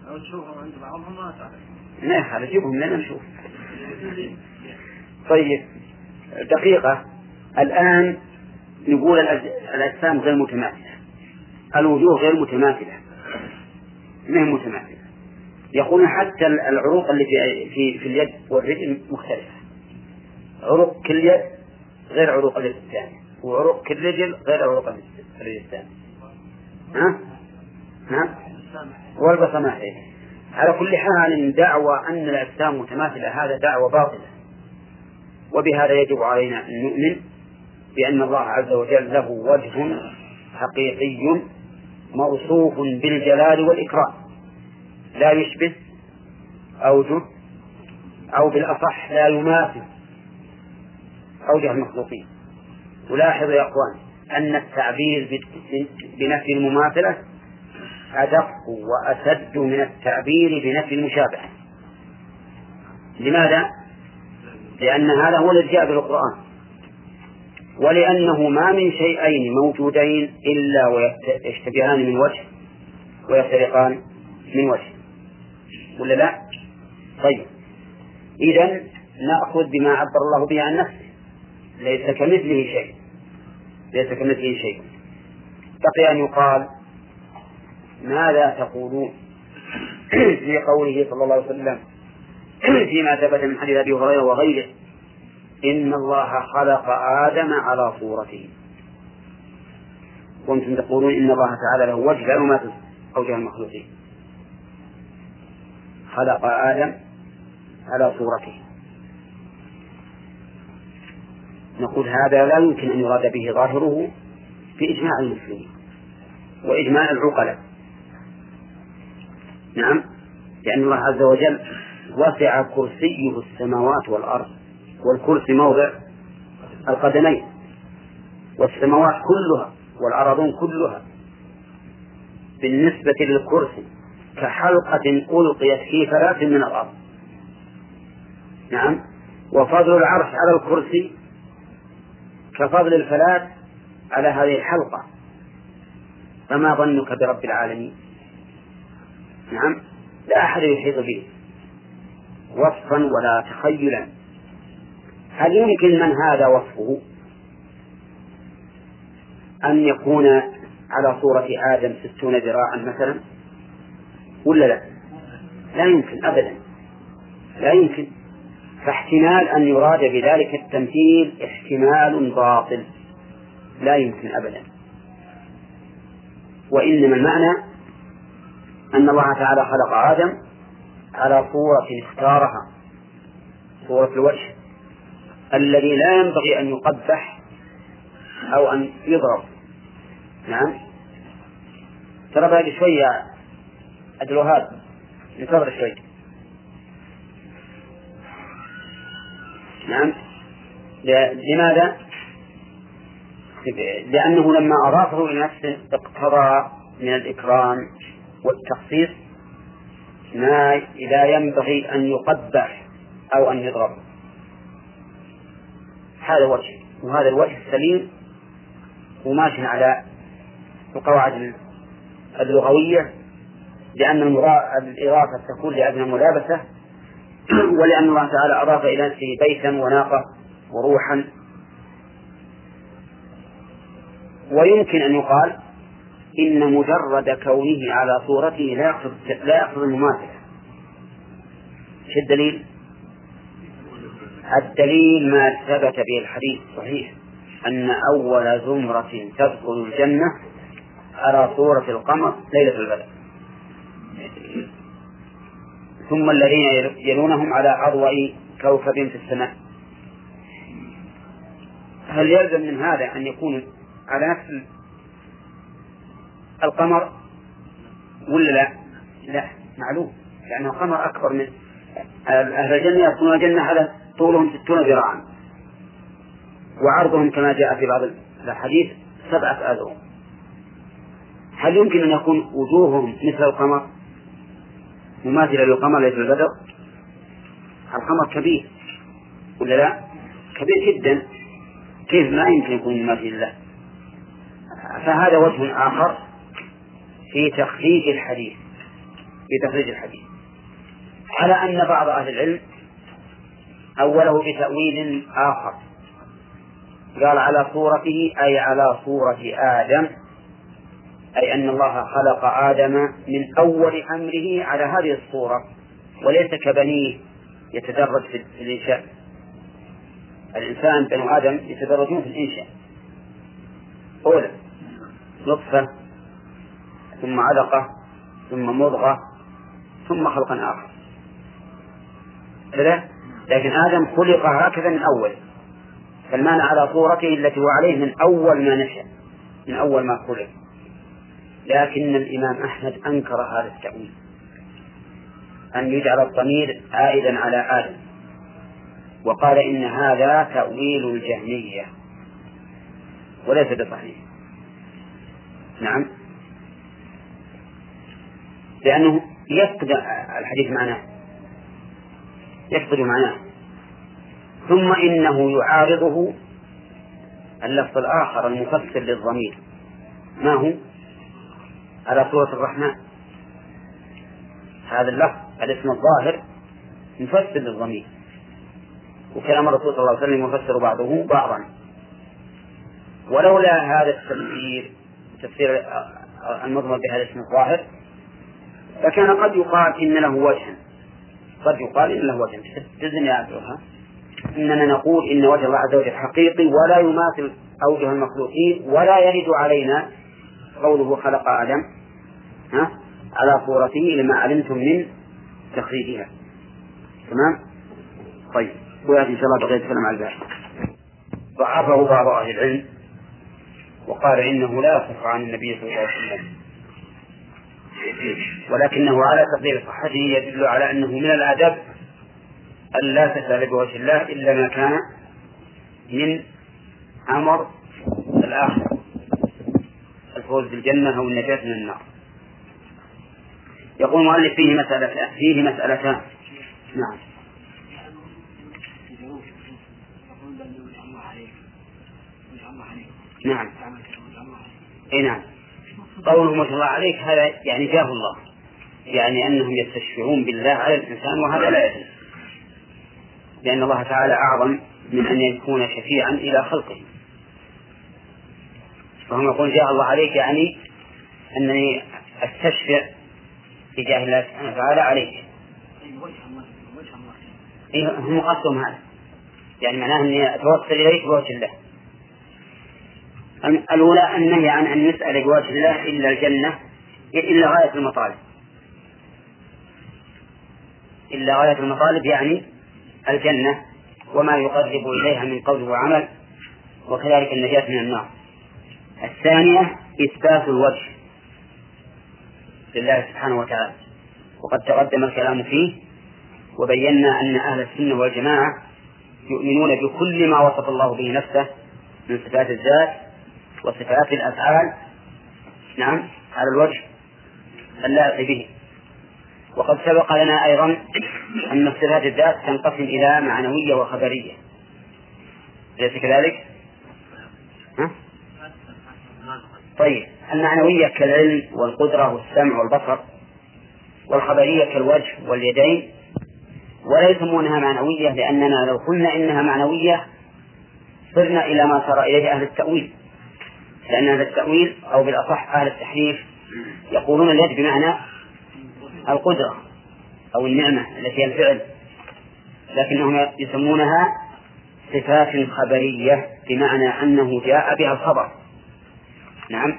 Speaker 1: نعم هذا جيبهم لنا نشوف. طيب دقيقة، الآن نقول الأجسام غير متماثلة، الوجوه غير متماثلة، ما هي متماثلة. يقولون حتى العروق اللي في في في اليد والرجل مختلفة، عروق كل يد غير عروق اليد الثانية، وعروق كل رجل غير عروق الرجل الثانية. ها ها والبصمات. على كل حال دعوى أن الأجسام متماثلة هذا دعوى باطلة، وبهذا يجب علينا أن نؤمن بأن الله عز وجل له وجه حقيقي موصوف بالجلال والإكرام لا يشبه أوجه، أو بالأصح لا يماثل أوجه المخلوقين. ولاحظ يا أخوان أن التعبير بنفي المماثلة أدق وأسد من التعبير بنفي المشابهة. لماذا؟ لأن هذا هو الذي جاء بالقرآن، ولأنه ما من شيئين موجودين إلا ويشتبهان من وجه ويفترقان من وجه، ولا لا؟ طيب إذن نأخذ بما عبر الله به عن نفسه، ليس كمثله شيء، ليس كمثله شيء. بقي أن يقال ماذا تقولون في قوله صلى الله عليه وسلم فيما ثبت من حديث أبي هريرة وغيره إن الله خلق آدم على صورته، وأنتم تقولون إن الله تعالى له وجه لا يماثل أوجه المخلوقين. خلق آدم على صورته، نقول هذا لا يمكن أن يراد به ظاهره في إجماع المسلمين وإجماع العقلاء. نعم، لأن الله عز وجل وسع كرسيه السماوات والأرض، والكرسي موضع القدمين، والسماوات كلها والأرضون كلها بالنسبة للكرسي كحلقة ألقيت في فلاة من الأرض. نعم، وفضل العرش على الكرسي كفضل الفلاة على هذه الحلقة، فما ظنك برب العالمين؟ نعم، لا أحد يحيط به وصفا ولا تخيلا. هل يمكن من هذا وصفه أن يكون على صورة آدم ستون ذراعا مثلا ولا لا؟ لا يمكن أبدا، لا يمكن. فاحتمال أن يراد بذلك التمثيل احتمال باطل، لا يمكن أبدا. وإنما المعنى أن الله تعالى خلق آدم على صورة اختارها، صورة الوجه الذي لا ينبغي أن يقبح أو أن يضرب. نعم، ترى باقي شوية أدلوهات، نتظر شوي. نعم، لماذا؟ لأنه لما أضافه إلى نفسه اقتضى من الإكرام والتخصيص ما لا ينبغي أن يقبح أو أن يضرب. هذا وجه، وهذا الوجه السليم وماشي على القواعد اللغوية لأن الإضافة تكون لأجل الملابسة، ولأن الله تعالى أضاف إلى نفسه بيتا وناقة وروحا. ويمكن أن يقال إن مجرد كونه على صورته لا يقصد لا يقصد المماثلة. شو الدليل؟ الدليل ما ثبت به الحديث الصحيح أن أول زمرة تدخل الجنة على صورة القمر ليلة البدر، ثم الذين يلونهم على أضواء كوكب في السماء. هل يلزم من هذا أن يكون على نفس القمر ولا لا؟ لا، معلوم، لأنه قمر أكبر من أهل الجنة. يكون الجنة على طولهم ستون ذراعا وعرضهم كما جاء في بعض الحديث سبعة أذرع. هل يمكن أن يكون وجوههم مثل القمر مماثلة للقمر ليس البدر؟ القمر كبير ولا لا؟ كبير جدا، كيف ما يمكن يكون مماثل له؟ فهذا وجه آخر في تخريج الحديث في تخريج الحديث على أن بعض أهل العلم أوله بتأويل آخر، قال على صورته أي على صورة آدم، أي أن الله خلق آدم من أول أمره على هذه الصورة، وليس كبنيه يتدرج في الإنشاء. الإنسان بنو آدم يتدرجون في الإنشاء، أولا نطفة ثم علقة ثم مضغة ثم خلقا آخر، كذا. لكن آدم خلق هكذا من أول، فالمعنى على صورته التي هو عليه من أول ما نشأ، من أول ما خلق. لكن الإمام أحمد أنكر هذا التأويل، أن يجعل الضمير عائدا على آدم، وقال إن هذا تأويل الجهمية وليس بصحيح. نعم، لأنه يفقد الحديث معناه يفقد معناه. ثم إنه يعارضه اللفظ الآخر المفسر للضمير، ما هو؟ على صورة الرحمن. هذا اللفظ الاسم الظاهر مفسر للضمير، وكلام الرسول صلى الله عليه وسلم يفسر بعضه بعضا. ولولا هذا التفسير تفسير المضمر بهذا الاسم الظاهر فكان قد يقال إن له وجها، قد يقال إن له وجها. تزن يا عبدالله، إننا نقول إن وجه الله عز وجل حقيقي ولا يماثل أوجه المخلوقين، ولا يرد علينا قوله خلق آدم ها على صورته لما علمتم من تخريجها. تمام؟ طيب، ويأتي إن شاء الله بقية الكلام على الباقي. ضعفه بعض أهل العلم وقال إنه لا يصح عن النبي صلى الله عليه وسلم، ولكنه على تقدير صحته يدل على أنه من الأدب أن لا تسأل بوجه الله إلا ما كان من أمر الآخرة، الفوز بالجنة أو النجاة من النار. يقول المؤلف فيه مسألة فيه مسألتان. نعم. نعم. اي نعم. قولهم وجه الله عليك هذا يعني جاه الله، يعني أنهم يستشفعون بالله على الإنسان، وهذا لا يجوز، لأن الله تعالى أعظم من أن يكون شفيعا إلى خلقه. فهم يقول جاه الله عليك يعني أنني أستشفع بجاه الله سبحانه وتعالى عليك. إيه هم قصدهم هذا، يعني معناه أني أتوصل إليك بوجه الله. الأولى النهي عن أن نسأل بوجه الله إلا الجنة، إلا غاية المطالب، إلا غاية المطالب يعني الجنة وما يقرب إليها من قول وعمل، وكذلك النجاة من النار. الثانية إثبات الوجه لله سبحانه وتعالى، وقد تقدم الكلام فيه، وبينا أن أهل السنة والجماعة يؤمنون بكل ما وصف الله به نفسه من صفات الذات وصفات الأفعال، نعم، على الوجه اللائق به. وقد سبق لنا أيضا أن صفات الذات تنقسم إلى معنوية وخبرية، أليس كذلك؟ ها؟ طيب، المعنوية كالعلم والقدرة والسمع والبصر، والخبرية كالوجه واليدين، ولا يسمونها معنوية، لأننا لو قلنا إنها معنوية صرنا إلى ما صار إليه أهل التأويل، لأن أهل التأويل أو بالأصح أهل التحريف يقولون اليد بمعنى القدرة أو النعمة التي هي الفعل، لكنهم يسمونها صفات خبرية بمعنى أنه جاء بها الخبر. نعم.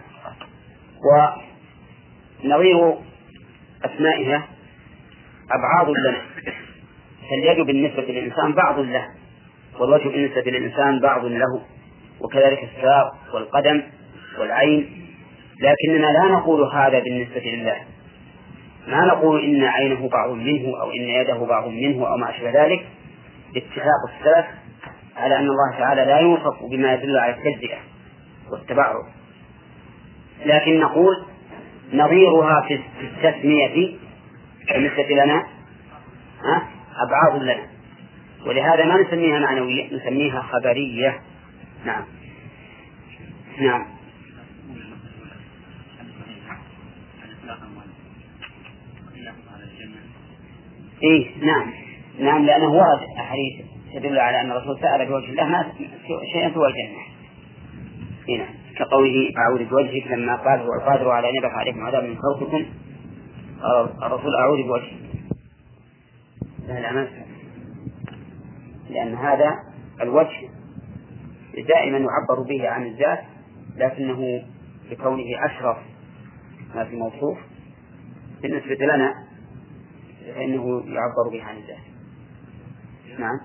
Speaker 1: ونظير أسمائها أبعاض لنا، فاليد بالنسبة للإنسان بعض له، والوجه بالنسبة للإنسان بعض له، وكذلك الساق والقدم والعين، لكننا لا نقول هذا بالنسبة لله، ما نقول إن عينه بعض منه أو إن يده بعض منه أو ما أشبه ذلك، باتفاق السلف على أن الله تعالى لا يوصف بما يدل على التجزئة والتبعض، لكن نقول نظيرها في التسمية بالنسبة لنا أبعاض لنا، ولهذا ما نسميها معنوية، نسميها خبرية. نعم. نعم. إيه نعم نعم، لأنه ورد أحاديث تدل على أن الرسول سأل بوجه الله ما شيئا سوى الجنة. هنا كقوله أعوذ بوجهك لما قال هو القادر على أن يبعث عليكم عذاب من فوقكم، الرسول أعوذ بوجهك، لأن هذا الوجه دائما يعبر به عن الذات، لكنه بكونه أشرف ما في موصوف بالنسبة لنا فإنه يعبر به عن الذات. نعم.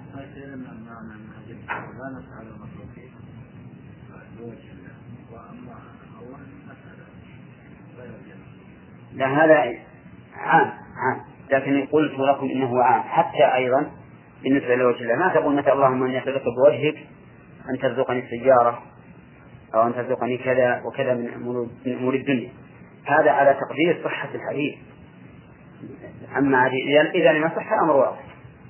Speaker 1: لا هذا عام عام، لكن قلت لكم إنه عام حتى أيضا بالنسبة لوجه الله، ما تقول مثل اللهم أن يسألك بوجهك أن ترزقني السيارة أو أن ترزقني كذا وكذا من أمور الدنيا، هذا على تقدير صحة الحديث، أما إذا لم يصح أمر واضح.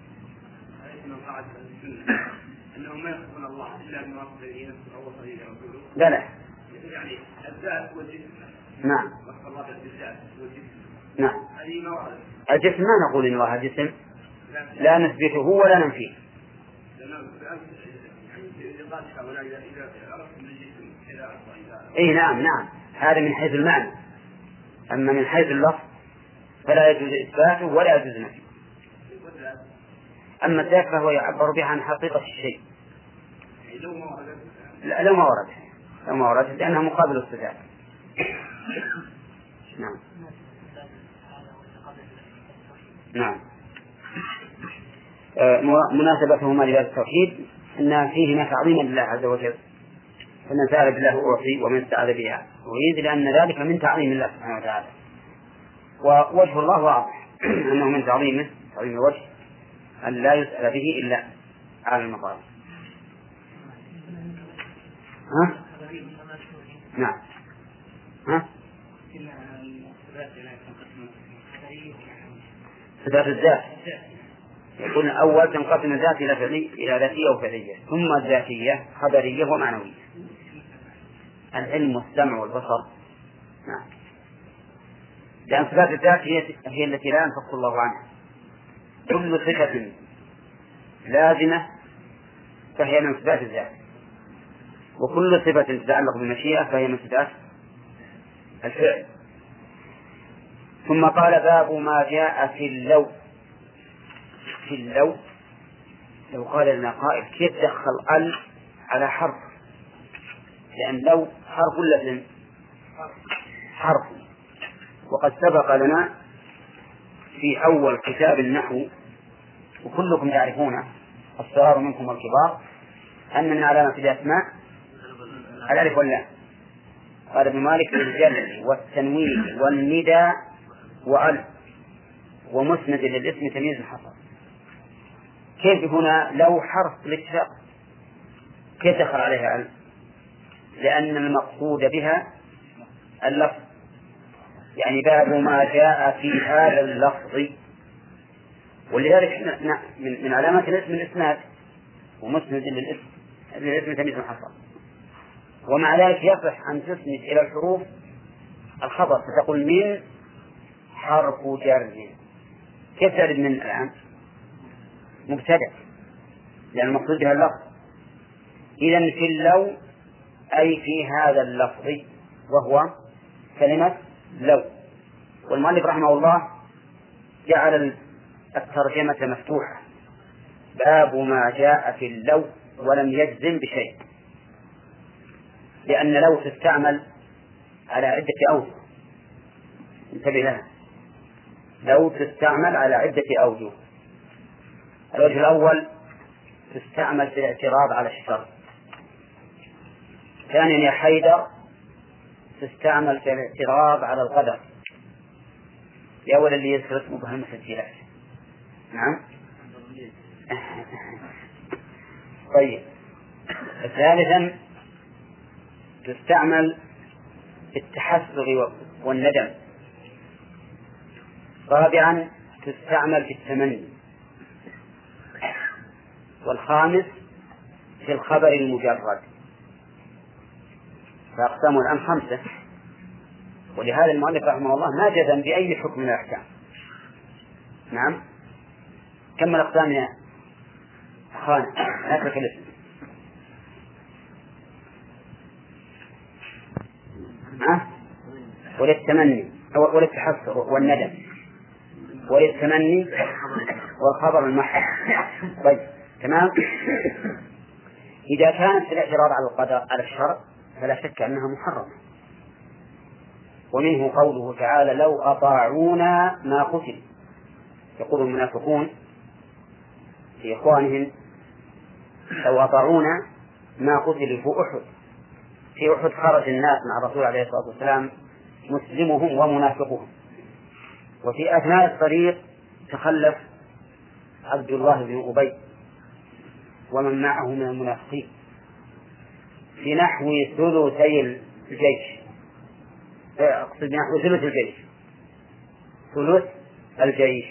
Speaker 2: أنه ما يخصون الله إلا بما وصف نفسه أو وصف رسوله.
Speaker 1: لا لا.
Speaker 2: يعني الذات والجسم.
Speaker 1: نعم.
Speaker 2: وصف الله بالذات والجسم.
Speaker 1: نعم.
Speaker 2: هذه ما ورد.
Speaker 1: الجسم ما نقول إن الله جسم، لا نثبته ولا ننفيه. إيه نعم نعم، هذا من حيث المعنى، أما من حيث اللفظ فلا يجوز إثباته ولا يجوز نفيه. أما الذات فهو يعبر به عن حقيقة الشيء. لا لو ما ورد لو ما ورد لأنها مقابل الصفات. نعم. نعم. آه مناسبتهما لباب التوحيد أن فيهما تعظيما لله عز وجل، فمن سأل بالله أعطي ومن استعاذ بها أعيذ، لأن ذلك من تعظيم الله سبحانه وتعالى. ووجه الله واضح أنه من تعظيمه تعظيم الوجه أن لا يسأل به إلا على المقام. ها؟ نعم. ها؟ صفات الذات يقول أول تنقسم الذات إلى فعلي إلى ذاتية وفعلية، ثم الذاتية خبرية ومعنوية. العلم والسمع والبصر. نعم. لأن صفات الذات هي, هي التي لا ينفك الله عنها، كل صفة لازمة فهي من صفات الذات، وكل صفة تتعلق بالمشيئة فهي من صفات الفعل. ثم قال باب ما جاء في اللو. في اللو لو قال لنا قائل كيف دخل ال على حرف، لأن لو حرف لازم حرف، وقد سبق لنا في أول كتاب النحو وكلكم تعرفونه الصغار منكم والكبار أن من علامة الأسماء الألف واللام. قال ابن مالك الجر والتنوين والندى وأل ومسند للاسم تمييز حصل. كيف هنا لو حرف الاتفاق كيف دخل عليها أل؟ لأن المقصود بها اللفظ، يعني باب ما جاء في هذا اللفظ، ولذلك من علامات الاسم الإسناد ومسند للاسم للاسم تمييز حصل. ومع ذلك يصح أن تسند إلى الحروف الخبر، فتقول من حرف جر. كيف تعرف من الآن؟ مبتدأ، لأن المقصود بها اللفظ. إذن في اللو أي في هذا اللفظ، وهو كلمة لو. والمؤلف رحمه الله جعل الترجمة مفتوحة، باب ما جاء في اللو، ولم يجزم بشيء، لأن لو تستعمل على عدة أوجه. انتبه لها، لو تستعمل على عدة أوجه. الوجه الأول تستعمل في الاعتراض على الشر. ثانيا يا حيدر تستعمل في الاعتراض على القدر. يا أول اللي يذكر اسمه بهم تسجيلات. نعم. طيب. ثالثا تستعمل في التحسر والندم. رابعا تستعمل في التمني. والخامس في الخبر المجرد. فأقسام الآن خمسة، ولهذا المؤلف رحمه الله ما جزم بأي حكم من الأحكام. نعم. كم الأقسام يا أخوان؟ نترك الاسم. ها؟ وللتمني وللتحسر والندم وللتمني والخبر المحض. طيب تمام. إذا كانت الاعتراض على القدر على الشرع فلا شك أنها محرمة، ومنه قوله تعالى لو أطاعونا ما قتل. يقول المنافقون في إخوانهم لو أطاعونا ما قتلوا في أحد. في أحد خرج الناس مع الرسول عليه الصلاة والسلام مسلمهم ومنافقهم، وفي أثناء الطريق تخلف عبد الله بن أبي ومن معه من المنافقين في نحو ثلثي الجيش. أقصد نحو ثلث الجيش، ثلث الجيش.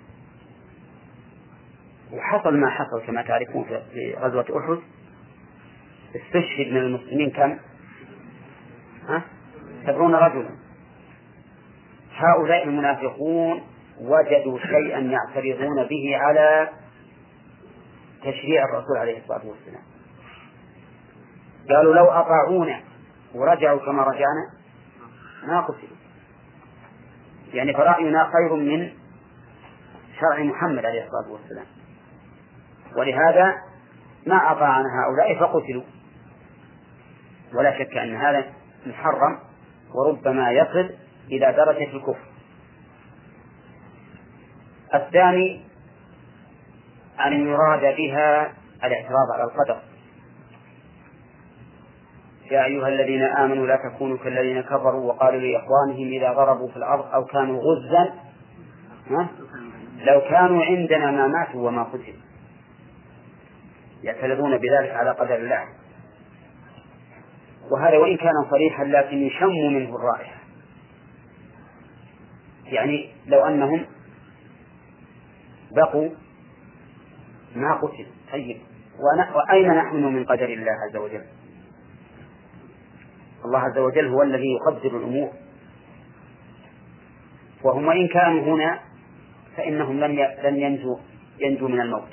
Speaker 1: وحصل ما حصل كما تعرفون في غزوة أحد. استشهد من المسلمين كم؟ ها؟ سبعون رجلا. هؤلاء المنافقون وجدوا شيئا يعترضون به على تشريع الرسول عليه الصلاة والسلام. قالوا لو أطاعونا ورجعوا كما رجعنا ما قتلوا، يعني فرأينا خير من شرع محمد عليه الصلاة والسلام، ولهذا ما أطاعنا هؤلاء فقتلوا. ولا شك أن هذا محرم، وربما يصل إلى درجة الكفر. الثاني أن يراد بها الاعتراض على القدر. يا أيها الذين آمنوا لا تكونوا كالذين كفروا وقالوا لإخوانهم إذا ضربوا في الأرض أو كانوا غزا لو كانوا عندنا ما ماتوا وما قتلوا. يعترضون بذلك على قدر الله، وهذا وإن كان صريحا لكن يشم منه الرائحة. يعني لو أنهم بقوا ما قتل. طيب وأين نحن من قدر الله عز وجل؟ الله عز وجل هو الذي يقدر الأمور، وهم وإن كانوا هنا فإنهم لن ينجوا ينجوا من الموت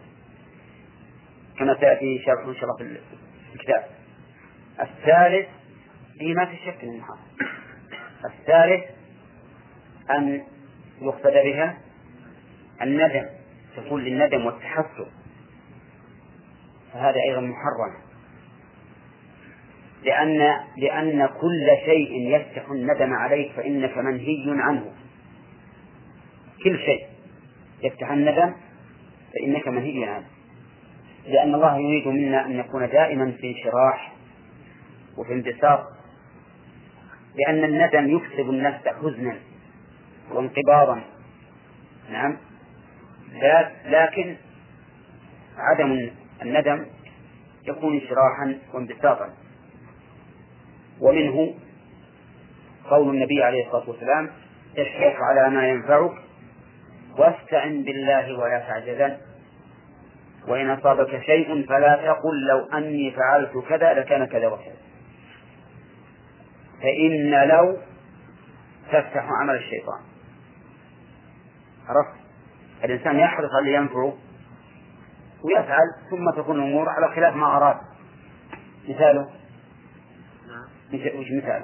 Speaker 1: كما تأتي شرح إن شاء الله في الكتاب. الثالث في ما في شك من المحاضر. الثالث أن يقصد بها الندم، تكون للندم والتحسر، فهذا أيضا محرم، لأن لأن كل شيء يفتح الندم عليك فإنك منهي عنه. كل شيء يفتح الندم فإنك منهي عنه، لأن الله يريد منا أن نكون دائما في انشراح وفي انبساط، لأن الندم يكسب النفس حزنا وانقباضا. نعم. لكن عدم الندم يكون انشراحا وانبساطا. ومنه قول النبي عليه الصلاة والسلام اشرف على ما ينفعك واستعن بالله ولا تعجزن، وإن أصابك شيء فلا تقل لو أني فعلت كذا لكان كذا وكذا، فإن لو تفتح عمل الشيطان. عرفت؟ الإنسان يحرص على ينفعه ويفعل ثم تكون الأمور على خلاف ما أراد. مثاله وش مثاله؟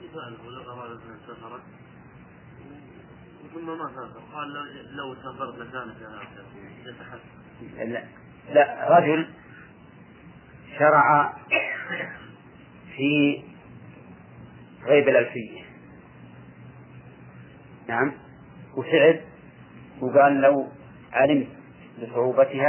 Speaker 2: ثم ما سافر قال لو سافرت لكانت
Speaker 1: لا. لا، رجل شرع في غيب الألفية، نعم، وسعد وقال لو علمت بصعوبتها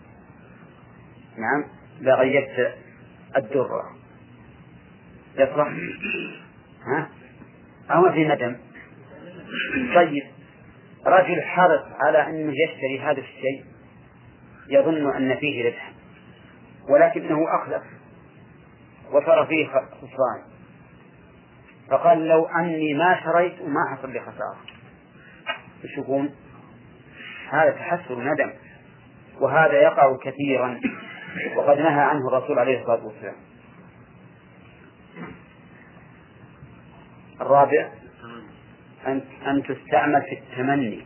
Speaker 1: نعم لغيبت الدرة، يصلح؟ ها؟ أو في ندم؟ طيب، رجل حرص على أنه يشتري هذا الشيء يظن أن فيه ربح ولكنه أخلف وصار فيه خسران، فقال لو أني ما شريت وما حصل لي خسارة. إيش يكون؟ هذا تحسر ندم، وهذا يقع كثيرا وقد نهى عنه الرسول عليه الصلاة والسلام. الرابع أن تستعمل في التمني،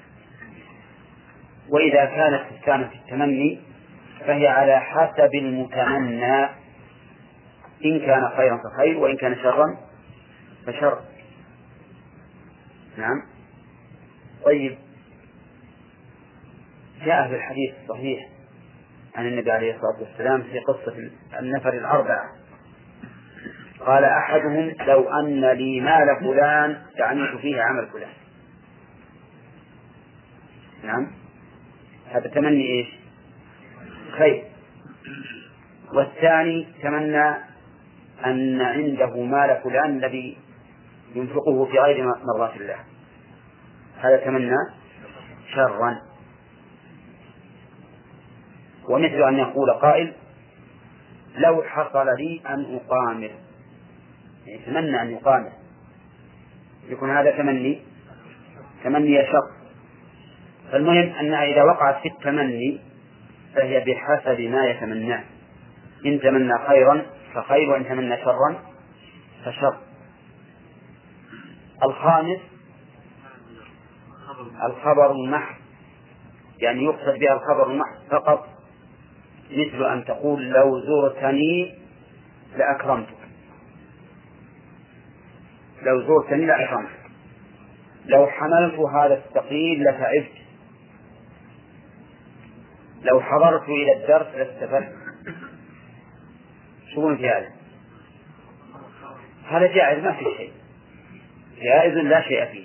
Speaker 1: وإذا كانت تستعمل في التمني فهي على حسب المتمنى، إن كان خيرا فخير وإن كان شرا فشر. نعم. طيب، جاء في الحديث الصحيح عن النبي عليه الصلاة والسلام في قصة النفر الأربعة قال أحدهم لو أن لي مال فلان لعملت فيه عمل فلان. نعم، هذا تمني إيش؟ خير. والثاني تمنى أن عنده مال فلان الذي ينفقه في غير مرضاة الله، هذا تمنى شرا. ومثل أن يقول قائل لو حصل لي أن أقامر، يتمنى أن يقامر، يكون هذا تمني تمني شر. فالمهم أنها إذا وقعت في التمني فهي بحسب ما يتمناه، إن تمنى خيرا فخير وإن تمنى شرا فشر. الخامس الخبر المحض، يعني يقصد بها الخبر المحض فقط، مثل أن تقول لو زرتني لأكرمتك، لو زرتني لأكرمتك، لو حملت هذا الثقيل لتعبت، لو حضرت إلى الدرس لاستفدت. شو في هذا؟ هذا جائز ما في شيء، جائز لا شيء فيه.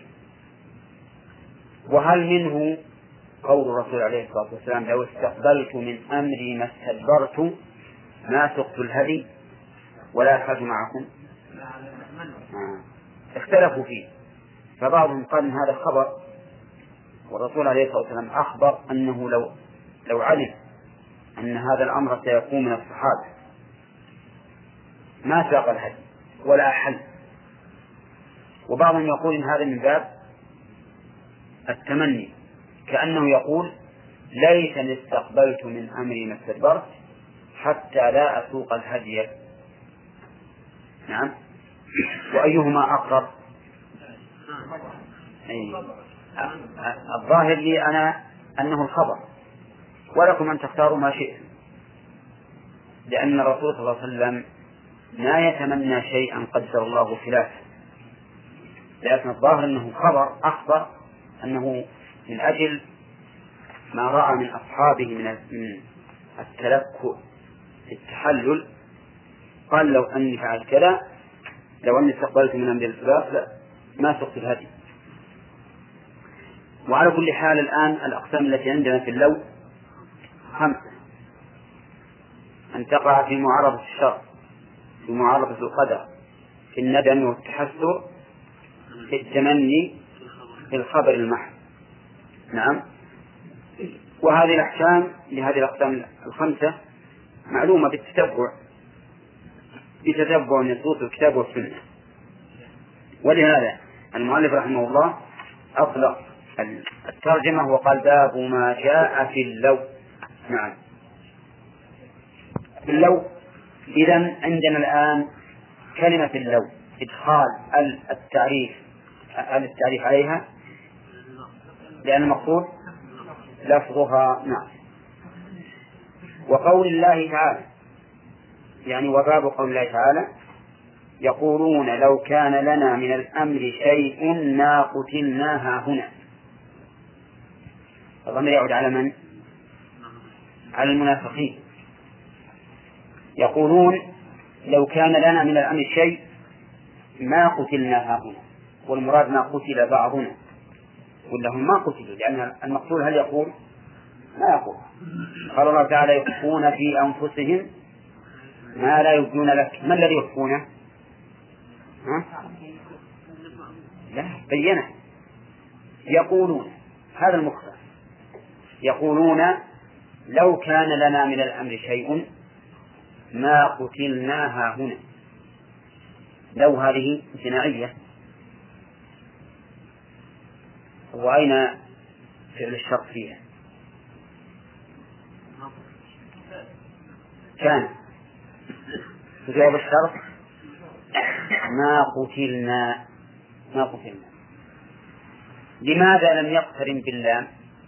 Speaker 1: وهل منه قول الرسول عليه الصلاة والسلام لو استقبلت من أمري ما استدبرت ما سقت الهدي ولا أخذ معكم؟ آه. اختلفوا فيه، فبعضهم قال إن هذا خبر، والرسول عليه الصلاة والسلام أخبر أنه لو لو علم أن هذا الأمر سيكون من الصحابة ما ساق الهدي ولا أحل. وبعضهم يقول إن هذا من باب التمني، كأنه يقول ليتني استقبلت من أمري ما استدبرت حتى لا أسوق الهدي. نعم. وأيهما أقرب؟ أي. الظاهر لي أنا أنه الخبر، ولكم أن تختاروا ما شئتم، لأن الرسول صلى الله عليه وسلم ما يتمنى شيئا قدر الله خلافه، لكن الظاهر أنه خبر أخبر أنه من أجل ما رأى من أصحابه من التلكؤ في التحلل قال لو أني فعلت كذا، لو أني استقبلت من أمر الفلاس ما سقت الهدي. وعلى كل حال الآن الأقسام التي عندنا في اللو خمسة: أن تقع في معارضة الشر، في معارضة القدر، في الندم والتحسر، في التمني، في الخبر المحض. نعم. وهذه الأحكام لهذه الأقسام الخمسة معلومة بالتتبع بتتبع نصوص الكتاب والسنة. ولهذا المؤلف رحمه الله أطلق الترجمة وقال باب ما جاء في اللو. نعم. في اللو إذن عندنا الآن كلمة اللو إدخال التعريف التعريف عليها لأن المقصود لفظها. نعم. وقول الله تعالى، يعني وباب قول الله تعالى: يقولون لو كان لنا من الأمر شيء ما قتلنا هنا. الضمير يعود على من؟ على المنافقين. يقولون لو كان لنا من الأمر شيء ما قتلنا هنا، والمراد ما قتل بعضنا، كلهم ما قتلوا، لأن المقتول هل يقول؟ ما يقول. قال الله تعالى: يخفون في أنفسهم ما لا يبدون لك. ما الذي يخفونه؟ ها؟ لا، بينه. يقولون، هذا المخفى. يقولون لو كان لنا من الأمر شيء ما قتلناها هنا. لو هذه امتناعية، وأين فعل الشرط فيها؟ كان في جواب الشرط ما قتلنا. ما قتلنا. لماذا لم يقترن باللام؟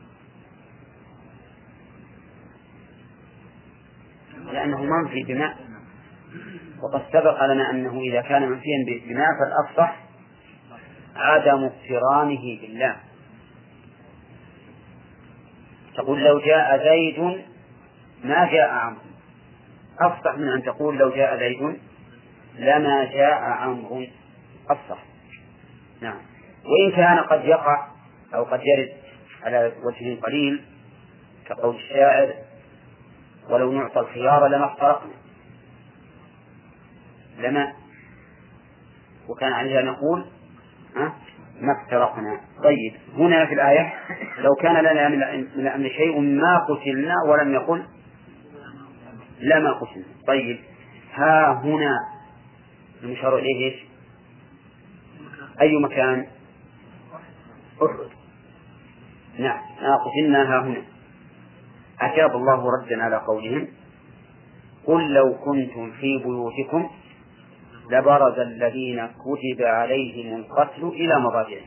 Speaker 1: لأنه منفي بماء، وقد سبق لنا أنه إذا كان منفيا بماء فالأفصح عدم اقترانه باللام. تقول لو جاء زيد ما جاء عمرو، أفصح من أن تقول لو جاء زيد لما جاء عمرو، أفصح. نعم. وإن كان قد يقع أو قد يرد على وجه قليل كقول الشاعر: ولو نعطى الخيار لما افترقنا. لما، وكان عليها نقول ها ما افترقنا. طيب، هنا في الآية لو كان لنا من الأمر شيء ما قتلنا، ولم يقل لما قتلنا. طيب، ها هنا المشار إليه إيش؟ أي مكان؟ أحد. نعم، ما قتلنا ها هنا. أجاب الله ردا على قولهم: قل لو كنتم في بيوتكم لبرز الذين كتب عليهم القتل إلى مضاجعهم،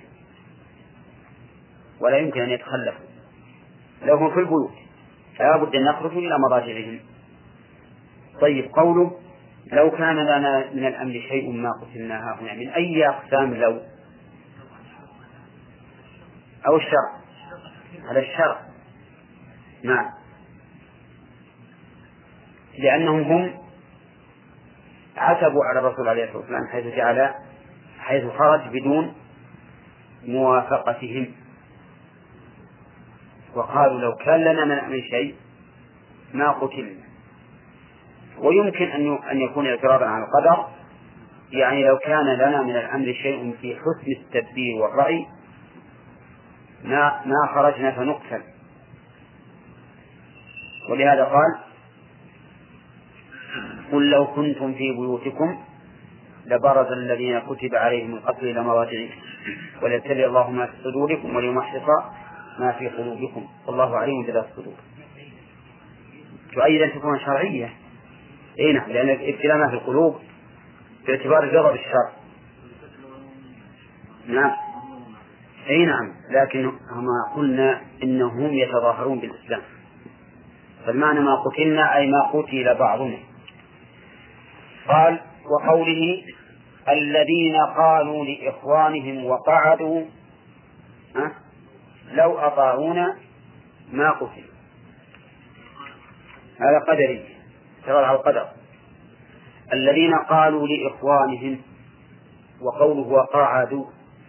Speaker 1: ولا يمكن أن يتخلفوا. لو هم في البيوت لا بد أن يخرجوا إلى مضاجعهم. طيب، قوله لو كان لنا من الأمر شيء ما قتلناها هنا، من أي أقسام لو؟ أو الشرع؟ على الشرع. نعم، لأنهم هم عتبوا على الرسول عليه الصلاة والسلام حيث جعل حيث خرج بدون موافقتهم، وقالوا لو كان لنا من الأمر شيء ما قتلنا. ويمكن أن يكون اعتراضا على القدر، يعني لو كان لنا من الأمر شيء في حسن التدبير والرأي ما ما خرجنا فنقتل. ولهذا قال: قل لو كنتم في بيوتكم لبرز الذين كتب عليهم القتل إلى مضاجعهم وليبتلي الله ما في صدوركم وليمحص ما في قلوبكم والله عليم بذات الصدور. تؤيد أن تكون شرعية. أي نعم، لأن الابتلاء ما في القلوب باعتبار جرب الشر. نعم، أي نعم، لكن ما قلنا إنهم يتظاهرون بالإسلام، فالمعنى ما قتلنا أي ما قتل بعضنا. قال: وقوله الذين قالوا لإخوانهم وقعدوا أه؟ لو أطاعونا ما قتل. هذا قدري، اعتراض على القدر. الذين قالوا لإخوانهم، وقوله وقعدوا،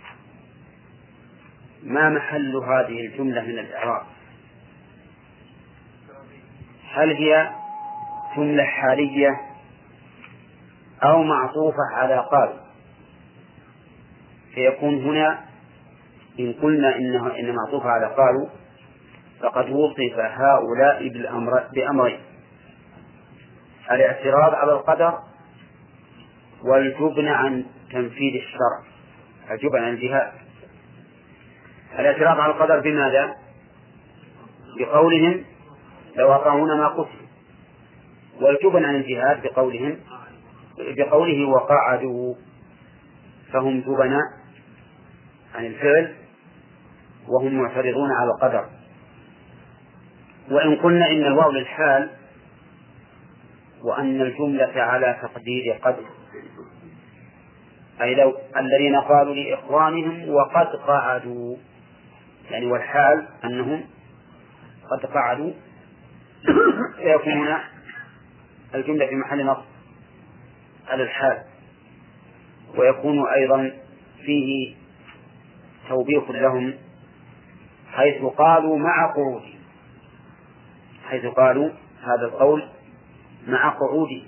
Speaker 1: ما محل هذه الجملة من الإعراب؟ هل هي جملة حالية أو معطوفة على قال؟ فيكون هنا إن قلنا إنها إن معطوفة على قالوا فقد وصف هؤلاء بالأمر بأمرين: الاعتراض على القدر والجبن عن تنفيذ الشرع، الجبن عن الجهاد. الاعتراض على القدر بماذا؟ بقولهم لو أطاعونا ما قتل، والجبن عن الجهاد بقولهم بقوله وقعدوا، فهم جبناء عن الفعل وهم معترضون على القدر. وإن قلنا إن الواو للحال وأن الجملة على تقدير قد، أي لو الذين قالوا لإخوانهم وقد قعدوا، يعني والحال أنهم قد قعدوا، فيكون الجملة في محل نصب على الحال. ويكون أيضا فيه توبيخ لهم حيث قالوا مع قعودهم، حيث قالوا هذا القول مع قعودهم،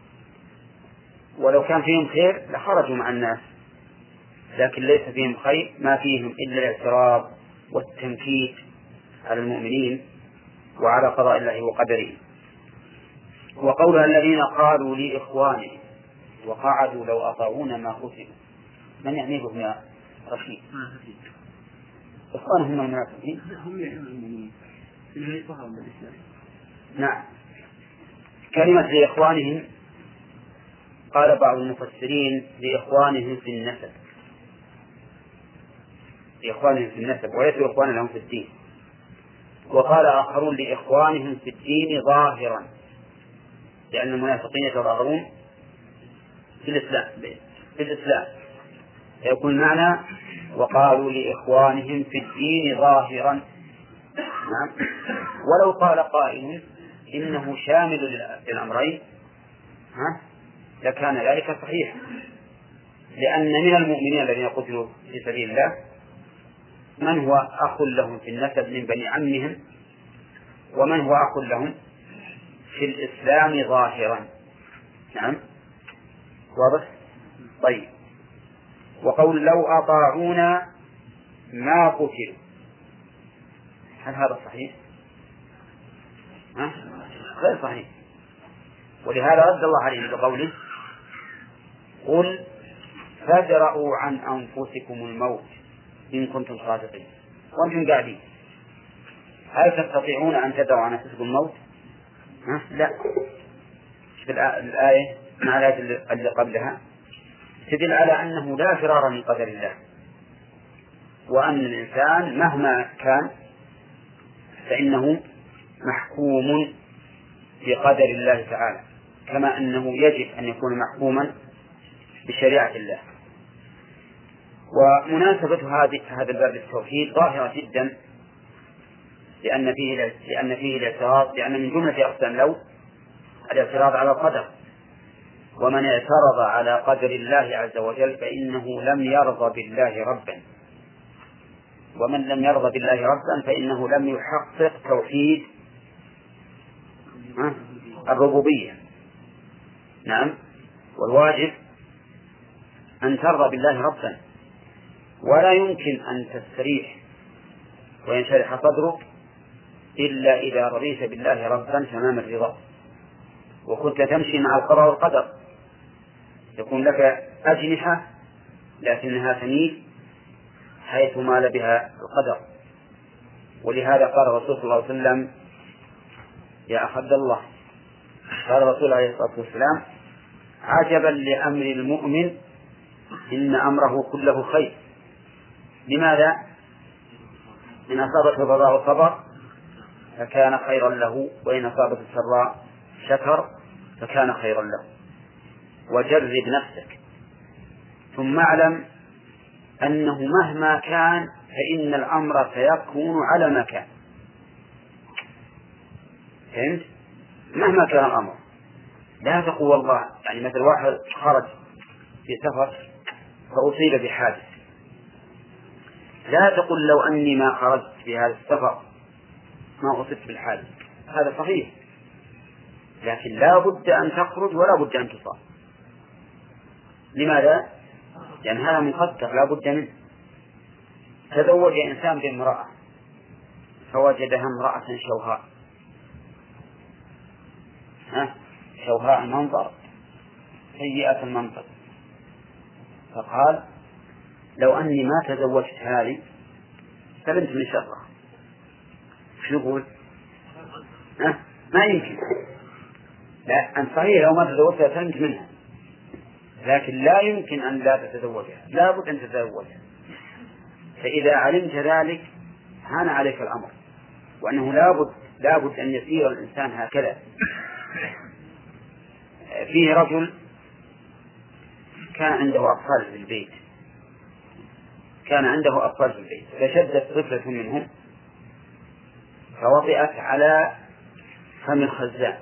Speaker 1: ولو كان فيهم خير لخرجوا مع الناس، لكن ليس فيهم خير، ما فيهم إلا الاعتراض والتنكيت على المؤمنين وعلى قضاء الله وقدره. وقول الذين قالوا لإخوانهم وقعدوا لو أطاعونا ما قتلوا، من يعنيه بهم يا رشيد؟ إخوانهم المنافقين
Speaker 2: هم المؤمنين اللي يطهرون بالإسلام.
Speaker 1: نعم. كلمة لإخوانهم قال بعض المفسرين لإخوانهم في النسب، لإخوانهم في النسب وليسوا إخوانا لهم في الدين. وقال آخرون لإخوانهم في الدين ظاهرا، لأن المنافقين يتظاهرون في الإسلام في الإسلام يكون معنى وقالوا لإخوانهم في الدين ظاهرا. نعم. ولو قال قائل إنه شامل للأمرين ها لكان ذلك صحيح، لأن من المؤمنين الذين قتلوا في سبيل الله من هو أخ لهم في النسب من بني عمهم، ومن هو أخ لهم في الإسلام ظاهرا. نعم واضح. طيب. وقول لو أطاعونا ما قتلوا، هل هذا صحيح؟ ها؟ غير صحيح. ولهذا رد الله عليهم بقوله قل فادرءوا عن أنفسكم الموت إن كنتم صادقين وأنتم قاعدين، هل تستطيعون أن تدروا عن أنفسكم الموت؟ ها؟ لا. في الآية مع الآية اللي قبلها تدل على أنه لا فرار من قدر الله، وأن الإنسان مهما كان فإنه محكوم بقدر الله تعالى، كما أنه يجب أن يكون محكوما بشريعة الله. ومناسبة هذا الباب للتوحيد ظاهرة جدا، لأن فيه لأن فيه الاعتراض، لأن من جملة أقسام لو الاعتراض على القدر، ومن اعترض على قدر الله عز وجل فإنه لم يرضى بالله ربا، ومن لم يرضى بالله ربا فإنه لم يحقق توحيد الربوبية. نعم. والواجب أن ترضى بالله ربا، ولا يمكن أن تستريح وينشرح صدرك إلا إذا رضيت بالله ربا تمام الرضا، وكنت تمشي مع القضاء والقدر، يكون لك أجنحة لكنها تميل حيث مال بها القدر. ولهذا قال الرسول صلى الله عليه وسلم يا أخ عبد الله، قال الرسول عليه الصلاة والسلام عجبا لأمر المؤمن إن أمره كله خير. لماذا؟ إن أصابته ضراء صبر فكان خيرا له، وإن أصابته سراء شكر فكان خيرا له. وجرب نفسك ثم اعلم أنه مهما كان فإن الأمر سيكون على ما كان. فهمت؟ مهما كان الأمر، لا تقول والله، يعني مثل واحد خرج في سفر فأصيب بحادث، لا تقل لو أني ما خرجت في هذا السفر ما أصبت بالحادث، هذا صحيح، لكن لا بد أن تخرج ولا بد أن تصاب. لماذا؟ لأن هذا مقدر لا بد منه. تزوج إنسان بامرأة فوجدها امرأة شوهاء، ها؟ شوهاء المنظر سيئة المنظر، فقال لو أني ما تزوجت هذه سلمت من شرها. شو نقول؟ ها؟ ما يمكن. لا، أن صحيح لو ما تزوجتها سلمت منها، لكن لا يمكن أن لا تتزوجها، لا بد أن تتزوجها. فإذا علمت ذلك هان عليك الأمر، وأنه لابد لابد أن يسير الإنسان هكذا. فيه رجل كان عنده أطفال في البيت كان عنده أطفال في البيت فشدت طفلة منهم فوطئت على فم الخزان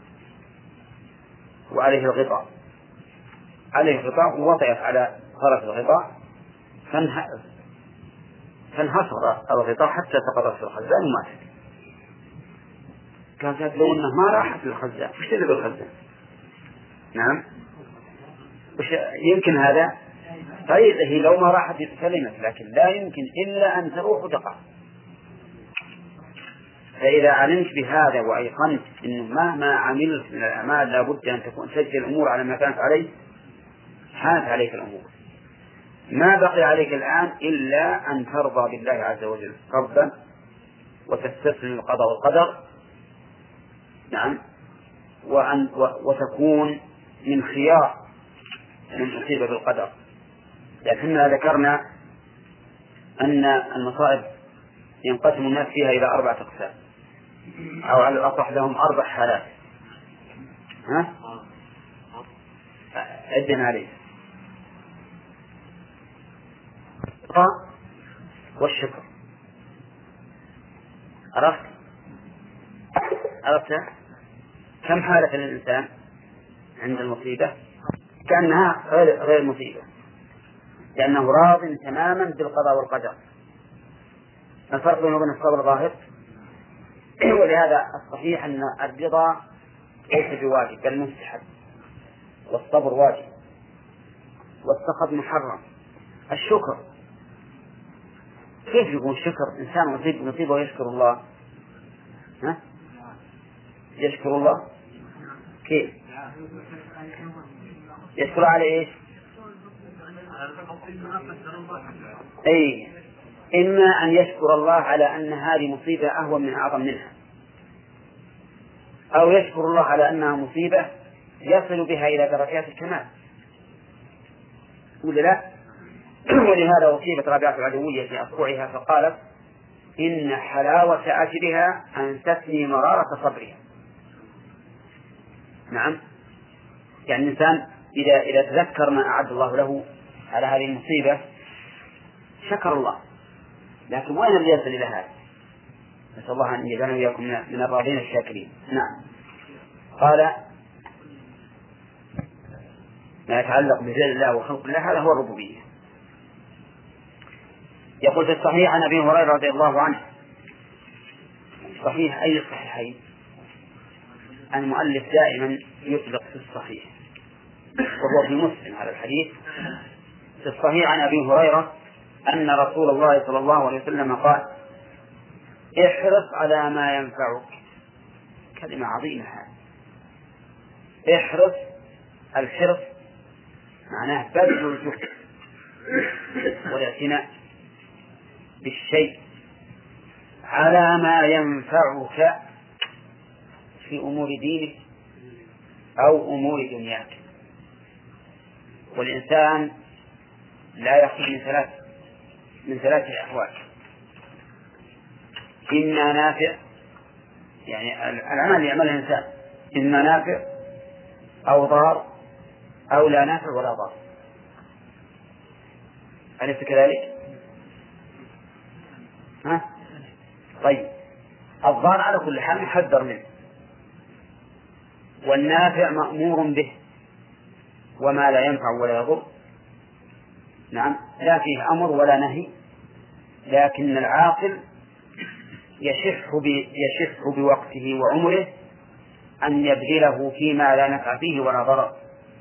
Speaker 1: وعليه الغطاء عليه الغطاء ووطئت على طرف الغطاء فانحصر الغطاء حتى سقطت في الخزان وماتت. كانت لو أنه ما راحت للخزان وش تدري بالخزان؟ نعم يمكن هذا طيب هي لو ما راحت سلمت، لكن لا يمكن إلا أن تروح وتقع. فإذا علمت بهذا وأيقنت أنه مهما عملت من الأعمال لابد أن تكون تجد الأمور على ما كانت عليه، حانت عليك الأمور. ما بقي عليك الآن إلا أن ترضى بالله عز وجل ربا وتستسلم القضاء والقدر، نعم، وأن وتكون من خيار من أصيب بالقدر. لكننا ذكرنا أن المصائب ينقسم الناس فيها إلى أربعة أقسام، أو على الأصح لهم أربع حالات. ها؟ عدنا عليه والشكر. عرفت؟ عرفت كم حالة للإنسان عند المصيبة؟ كأنها غير غير مصيبة، لأنه راض تماما بالقضاء والقدر. الفرق بين الصبر ظاهر، ولهذا الصحيح أن الرضا ليس بواجب بل مستحب، والصبر واجب، والسخط محرم. الشكر كيف يكون شكر؟ إنسان مصيب مصيبة ويشكر الله، ها؟ يشكر الله كيف؟ يشكر على إيش؟ أي إما أن يشكر الله على أن هذه مصيبة أهون من أعظم منها، أو يشكر الله على أنها مصيبة يصل بها إلى درجات الكمال، ولا لا؟ ولهذا أصيبت ربيعة العدوية في أصبعها فقالت إن حلاوة أجرها أنستني مرارة صبرها. نعم، يعني الإنسان إذا إذا تذكر ما أعد الله له على هذه المصيبة شكر الله، لكن وين اللي يصل إلى هذا؟ نسأل الله أن يجعلنا وإياكم من الراضين الشاكرين. نعم. قال ما يتعلق بفعل الله وخلق الله هذا هو الربوبية. يقول في الصحيح عن أبي هريرة رضي الله عنه، صحيح أي الصحيحين؟ المؤلف دائما يطلق في الصحيح، وهو في مسلم هذا الحديث. في الصحيح عن أبي هريرة أن رسول الله صلى الله عليه وسلم قال احرص على ما ينفعك. كلمة عظيمة هذه، احرص. الحرص معناه بذل الجهد والاعتناء بالشيء على ما ينفعك في أمور دينك أو أمور دنياك. والإنسان لا يخلو من ثلاث من ثلاث أحوال: إما نافع، يعني العمل اللي يعمله الإنسان إما نافع أو ضار أو لا نافع ولا ضار. أليس كذلك؟ ها؟ طيب، الضار على كل حال محذر منه، والنافع مأمور به، وما لا ينفع ولا يضر نعم لا فيه أمر ولا نهي، لكن العاقل يشح يشح بوقته وعمره أن يبذله فيما لا نفع فيه ولا ضرر.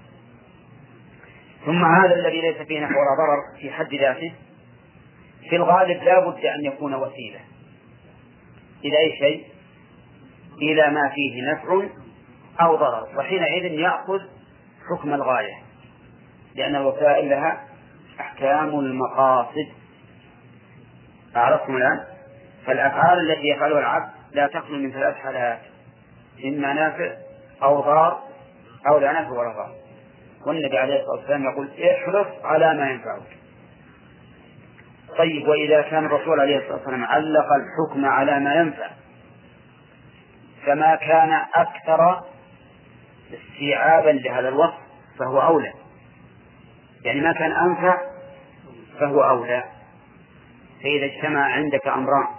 Speaker 1: ثم هذا الذي ليس فيه نفع ولا ضرر في حد ذاته في الغالب لا بد أن يكون وسيلة إلى أي شيء، إلى ما فيه نفع أو ضرر، وحينئذ يأخذ حكم الغاية، لأن الوسائل لها أحكام المقاصد. أعرفتم الآن؟ فالأفعال التي يفعلها العبد لا تخلو من ثلاث حالات: إما نافع أو ضار أو لا نافع ولا ضار. والنبي عليه الصلاة والسلام يقول احرص على ما ينفعك. طيب وإذا كان الرسول عليه الصلاة والسلام علق الحكم على ما ينفع فما كان أكثر استيعابا لهذا الوصف فهو أولى، يعني ما كان أنفع فهو أولى. فإذا اجتمع عندك أمران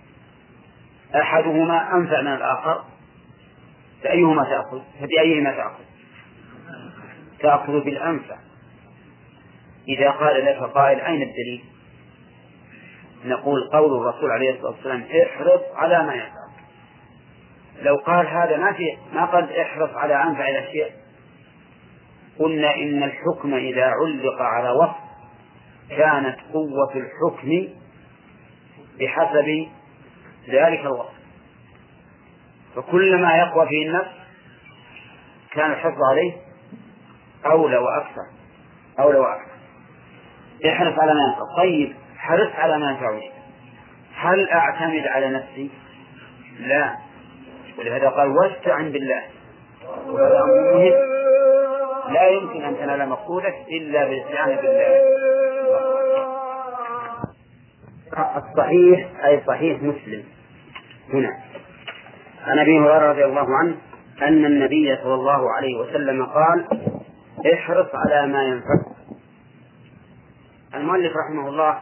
Speaker 1: أحدهما أنفع من الآخر فأيهما تأخذ؟ فبأيهما تأخذ؟ تأخذ بالأنفع. إذا قال لك قائل أين الدليل؟ نقول قول الرسول عليه الصلاة والسلام احرص على ما ينفع. لو قال هذا ما في ما قال احرص على أنفع الأشياء، قلنا إن الحكم إذا علق على وصف كانت قوة الحكم بحسب ذلك الوصف، فكلما يقوى فيه النفس كان الحفظ عليه أولى وأكثر أولى وأكثر. احرص على ما ينفع. طيب حرص على ما ينفعني، هل أعتمد على نفسي؟ لا، ولهذا قال واستعن بالله. وهذا أمر مهم، لا يمكن أن تنال مقصودك إلا بالاستعانة بالله. الصحيح أي صحيح مسلم هنا عن أبي هريرة رضي الله عنه أن النبي صلى الله عليه وسلم قال احرص على ما ينفعك. المؤلف رحمه الله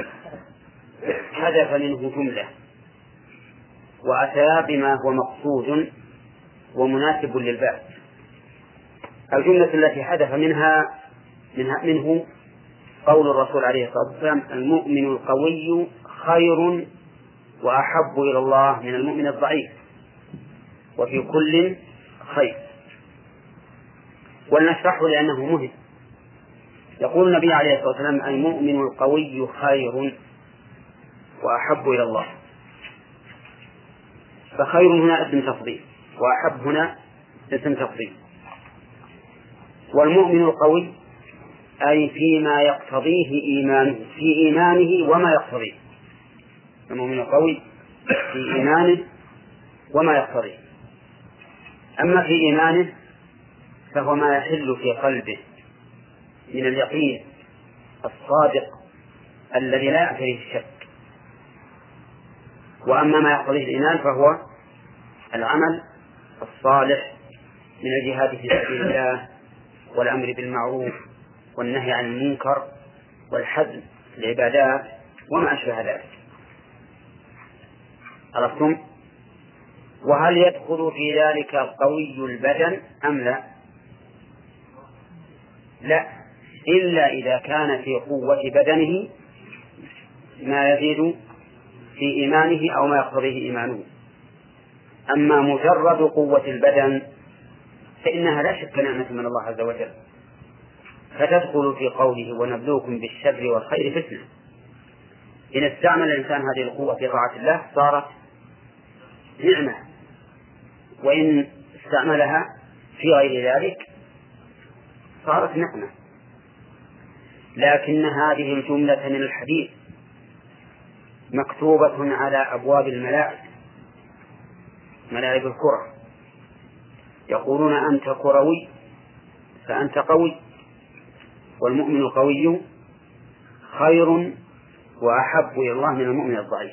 Speaker 1: حذف منه جملة وأتى بما هو مقصود ومناسب للباب. الجملة التي حذف منها منها منه قول الرسول عليه الصلاة والسلام المؤمن القوي خير وأحب إلى الله من المؤمن الضعيف وفي كل خير. ولنشرحه لأنه مهم. يقول النبي عليه الصلاة والسلام المؤمن القوي خير وأحب إلى الله، فخير هنا اسم تفضيل وأحب هنا اسم تفضيل. والمؤمن القوي أي فيما يقتضيه إيمانه، في إيمانه وما يقتضيه. المؤمن القوي في إيمانه وما يقتضيه. أما في إيمانه فهو ما يحل في قلبه من اليقين الصادق الذي لا يعتريه الشك. وأما ما يقتضيه الإيمان فهو العمل الصالح من الجهاد في سبيل الله والأمر بالمعروف والنهي عن المنكر والحزم العبادات وما أشبه ذلك. عرفتم؟ وهل يدخل في ذلك قوي البدن أم لا؟ لا، إلا إذا كان في قوة بدنه ما يزيد في إيمانه أو ما يقتضيه إيمانه. أما مجرد قوة البدن فإنها لا شك نعمة من الله عز وجل، فتدخل في قوله ونبلوكم بالشر والخير فتنة. إن استعمل الإنسان هذه القوة في طاعة الله صارت نعمة، وإن استعملها في غير ذلك صارت نعمة. لكن هذه الجملة من الحديث مكتوبة على أبواب الملاعب، ملاعب الكرة، يقولون أنت كروي فأنت قوي، والمؤمن القوي خير وأحب إلى الله من المؤمن الضعيف.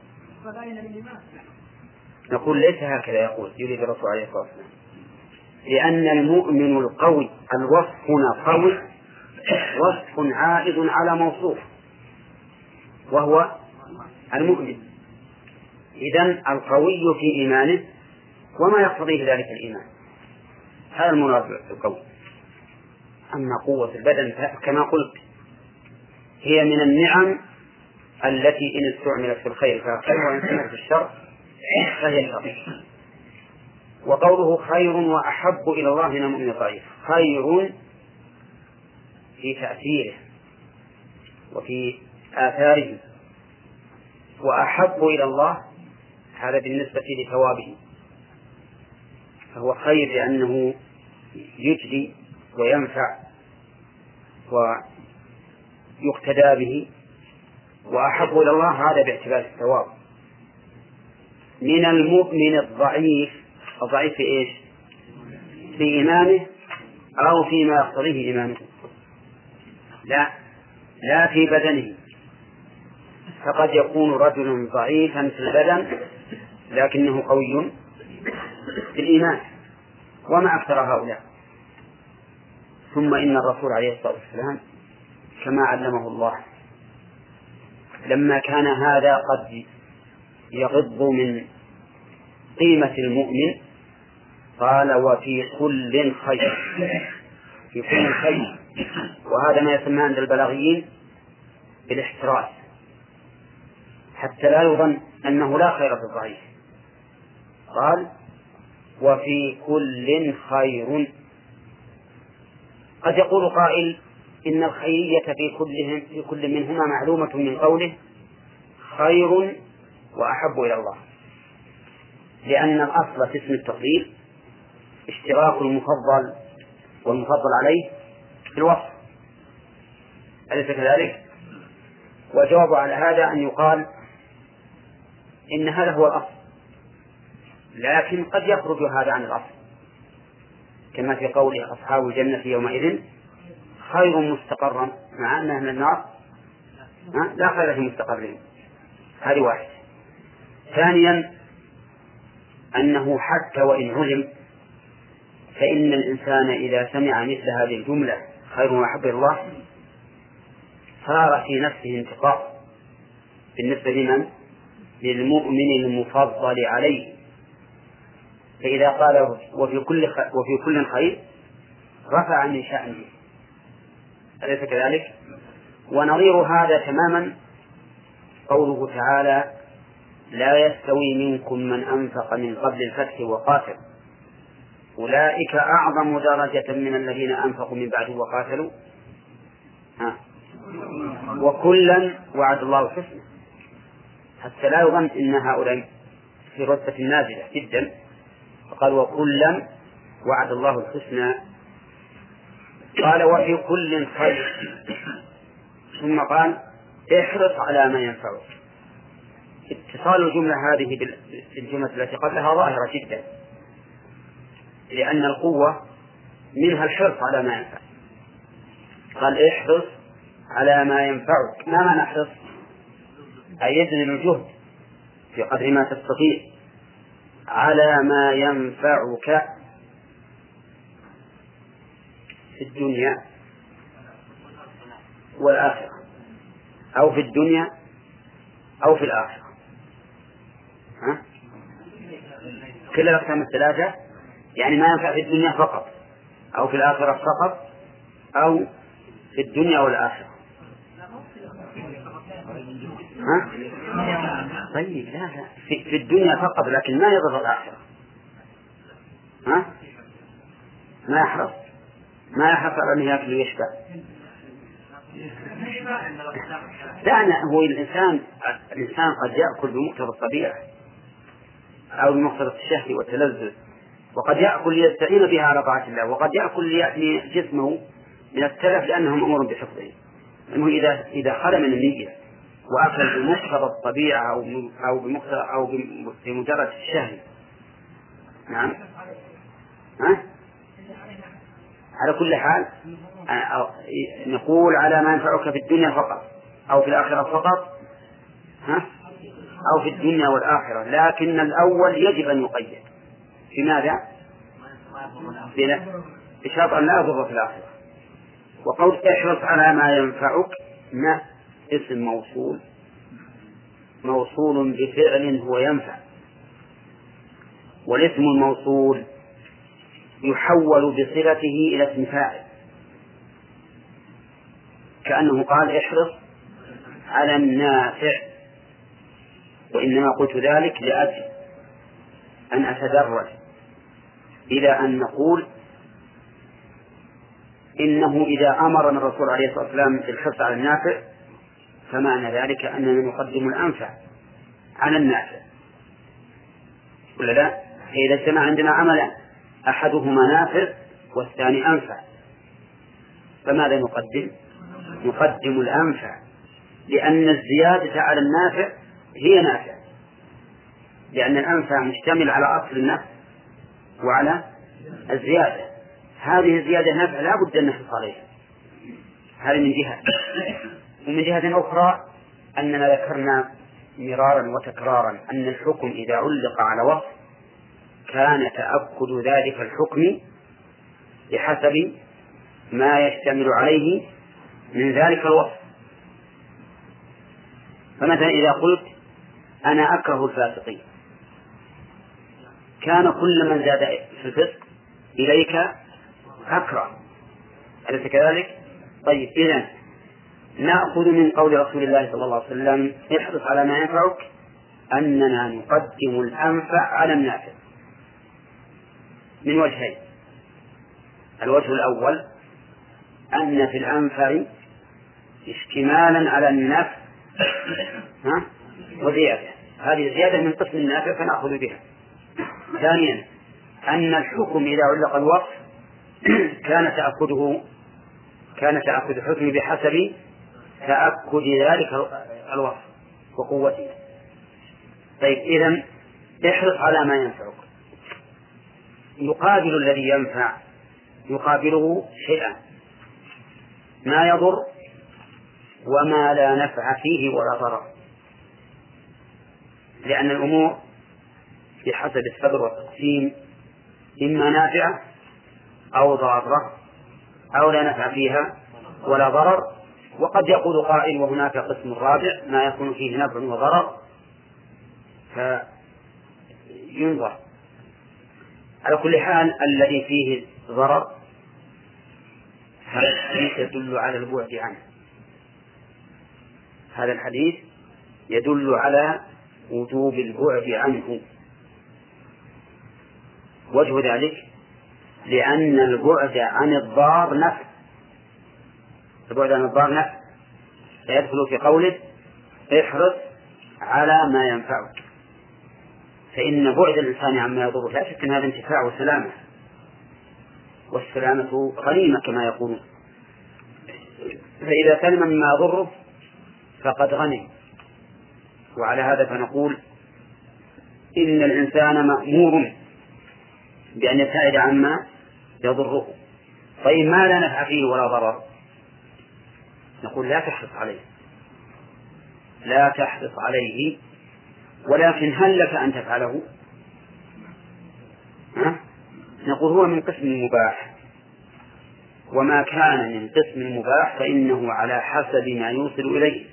Speaker 1: نقول ليس هكذا يقول يريد الرسول عليه الصلاة والسلام، لأن المؤمن القوي الوصف هنا قوي وصف عائد على موصوف وهو المؤمن. إذن القوي في إيمانه وما يقتضيه ذلك الإيمان، هذا المراد بالقوي. أما قوة البدن كما قلت هي من النعم التي إن استعملت في الخير فخير وإن استعملت في الشر فهي شر. وقوله خير وأحب إلى الله من المؤمن الضعيف، خير في تأثيره وفي آثاره، وأحب إلى الله هذا بالنسبة لثوابه، فهو خير لأنه يجري وينفع ويقتدى به، وأحب إلى الله هذا باعتبار الثواب. من المؤمن الضعيف، الضعيف في إيش؟ في إيمانه أو فيما يقتضيه إيمانه؟ لا، لا في بدنه، فقد يكون رجل ضعيفا في البدن لكنه قوي في الإيمان، وما أكثر هؤلاء. ثم إن الرسول عليه الصلاة والسلام كما علمه الله لما كان هذا قد يغض من قيمة المؤمن قال وفي كل خير، في كل خير، وهذا ما يسمى عند البلاغيين بالاحتراس، حتى لا يظن أنه لا خير في الضعيف. قال وفي كل خير. قد يقول قائل إن الخيرية في كلهم في كل منهما معلومة من قوله خير وأحب إلى الله، لأن الأصل في اسم التفضيل اشتراك المفضل والمفضل عليه في الوصف، أليس كذلك؟ وجواب على هذا أن يقال إن هذا هو الأصل، لكن قد يخرج هذا عن الأصل، كما في قوله أصحاب الجنة يومئذ خير مستقرا، مع أن أهل النار لا خير في مستقرهم. هذه واحد. ثانيا أنه حتى وإن علم فإن الإنسان إذا سمع مثل هذه الجملة خير وأحب الله صار في نفسه انتقاص بالنسبة لمن؟ للمؤمن المفضل عليه. فإذا قال وفي كل وفي كل خير رفع من شأنه، أليس كذلك؟ ونظير هذا تماما قوله تعالى لا يستوي منكم من أنفق من قبل الفتح وقاتل أولئك أعظم درجة من الذين أنفقوا من بعد وقاتلوا ها. وكلا وعد الله الحسنى، حتى لا يظن إن هؤلاء في رتبة نازلة جدا. فقال وكلا وعد الله الحسنى. قال وفي كل خير، ثم قال احرص على ما ينفعك. اتصال الجملة هذه بالجملة التي قبلها ظاهرة جدا، لأن القوة منها الحرص على ما ينفع. قال احرص على ما ينفعك. ما معنى احرص؟ أي يبذل الجهد في قدر ما تستطيع على ما ينفعك في الدنيا والآخرة، أو في الدنيا أو في الآخرة. ها؟ كل الأقسام الثلاثة، يعني ما ينفع في الدنيا فقط أو في الآخرة فقط أو في الدنيا والآخرة. ها؟ طيب لا لا في, في الدنيا فقط لكن ما يضر الآخرة. ها؟ ما يحرص ما يحرص على أنه يأكل ويشبع. دعنا هو الإنسان الإنسان قد يأكل بمقتضى الطبيعة أو بمقتضى الشهوة والتلذذ، وقد يأكل ليستعين بها على طاعة الله، وقد يأكل ليأتي جسمه من التلف لأنهم أمور بحفظه. أنه إذا إذا خلى من النية وأكل بمقتضى الطبيعة أو أو بمقتضى أو بمجرد الشهوة. نعم. ها؟ على كل حال نقول على ما ينفعك في الدنيا فقط أو في الآخرة فقط، ها؟ أو في الدنيا والآخرة، لكن الأول يجب أن يقيد. في ماذا؟ بشرط أن لا يضر في الآخرة. وقول احرص على ما ينفعك ما اسم موصول موصول بفعل هو ينفع، والاسم الموصول يحول بصلته إلى اسم فاعل، كأنه قال احرص على النافع. وإنما قلت ذلك لأجل أن أتدرج إلى أن نقول إنه إذا أمرنا الرسول عليه الصلاة والسلام بالحرص على النافع فمعنى ذلك أننا نقدم الأنفع على النافع، ولا لا؟ إذا اجتمع عندنا عملا أحدهما نافع والثاني أنفع فماذا نقدم؟ نقدم الأنفع، لأن الزيادة على النافع هي نافع، لأن الأنفع مشتمل على أصل النفع وعلى الزيادة. هذه الزيادة نفع لا بد أن نحرص عليها، هذه من جهة. ومن جهة أخرى أننا ذكرنا مرارا وتكرارا أن الحكم إذا علق على وصف كان تأكد ذلك الحكم بحسب ما يشتمل عليه من ذلك الوصف. فمثلا إذا قلت أنا أكره الفاسقين كان كل من زاد في الفسق إليك أكره، أليس كذلك؟ طيب، إذن نأخذ من قول رسول الله صلى الله عليه وسلم احرص على ما ينفعك أننا نقدم الأنفع على النافع من وجهين. الوجه الأول أن في الأنفع اشتمالا على النفع وزيادة، هذه زيادة من قسم النافع فنأخذ بها. ثانيا أن الحكم إذا علق الوصف كان تأكده كان تأكد الحكم بحسب تأكد ذلك الوصف وقوته. طيب، إذن احرص على ما ينفعك، يقابل الذي ينفع يقابله شيئا ما يضر وما لا نفع فيه ولا ضرر، لأن الأمور بحسب الصبر والتقسيم إما نافعة أو ضارة أو لا نفع فيها ولا ضرر. وقد يقول قائل وهناك قسم رابع ما يكون فيه نفع وضرر فينظر. على كل حال الذي فيه ضرر هذا الحديث يدل على البعد عنه، هذا الحديث يدل على وجوب البعد عنه. وجه ذلك لأن البعد عن الضار نفع، البعد عن الضار نفع، فيدخل في قوله احرص على ما ينفعك، فإن بعد الإنسان عما يضره لا شك أن هذا انتفاع وسلامة، والسلامة غنيمة كما يقولون، فإذا سلم مما يضره فقد غنم. وعلى هذا فنقول إن الإنسان مأمور بأن يبتعد عما يضره. طيب، ما لا نفع فيه ولا ضرر نقول لا تحرص عليه، لا تحرص عليه، ولكن هل لك أن تفعله؟ ها؟ نقول هو من قسم المباح، وما كان من قسم المباح فإنه على حسب ما يوصل إليه.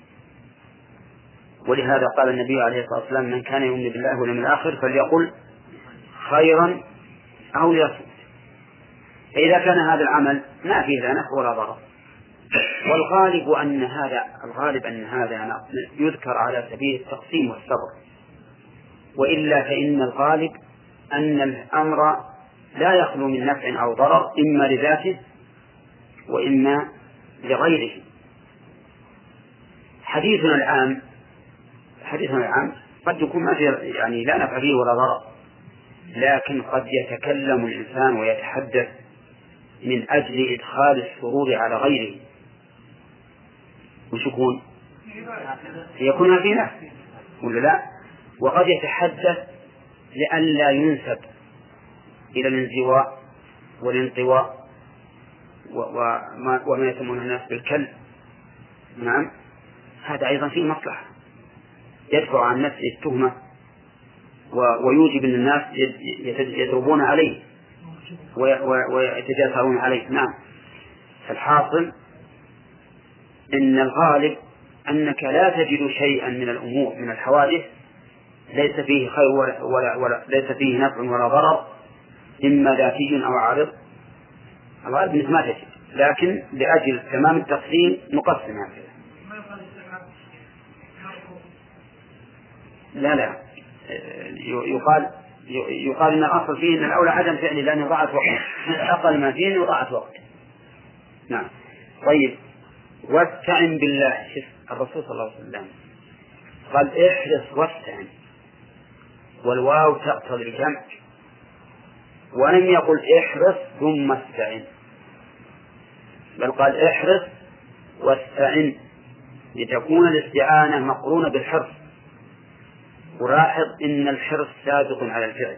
Speaker 1: ولهذا قال النبي عليه الصلاة والسلام من كان يؤمن بالله واليوم الآخر فليقل خيرا أو ليصمت. فإذا كان هذا العمل ما فيه لا نفع ولا ضرر، والغالب أن هذا الغالب أن هذا يذكر على سبيل التقسيم والصبر، وإلا فإن الغالب أن الأمر لا يخلو من نفع أو ضرر إما لذاته وإما لغيره. حديثنا العام حديثنا العام قد يكون ما فيه يعني لا نفع فيه ولا ضرر، لكن قد يتكلم الإنسان ويتحدث من أجل إدخال السرور على غيره، وش يكون؟ يكون في نفسه ولا لا؟ وقد يتحدث لئلا ينسب إلى الانزواء والانطواء وما, وما يسمونه الناس بالكل. نعم، هذا أيضا فيه مصلحة، يدفع عن نفسه التهمة ويوجب أن الناس يضربون عليه ويتجاسرون عليه. نعم، فالحاصل إن الغالب أنك لا تجد شيئا من الأمور من الحوادث ليس فيه خير ولا, ولا, ولا ليس فيه نفع ولا ضرر، إما ذاتي أو عارض. الغالب أنك ما تجد، لكن لأجل تمام التقسيم نقسم هكذا. لا لا يقال يقال إن الأصل فيه أن الأولى عدم فعله لأنه ضاعت وقت، أقل ما فيه ضاعت وقت. نعم. طيب، واستعن بالله. الرسول صلى الله عليه وسلم قال احرص واستعن، والواو تقتضي الجمع، ولم يقل احرص ثم استعن، بل قال احرص واستعن لتكون الاستعانة مقرونة بالحرص. ولاحظ إن الحرص سابق على الفعل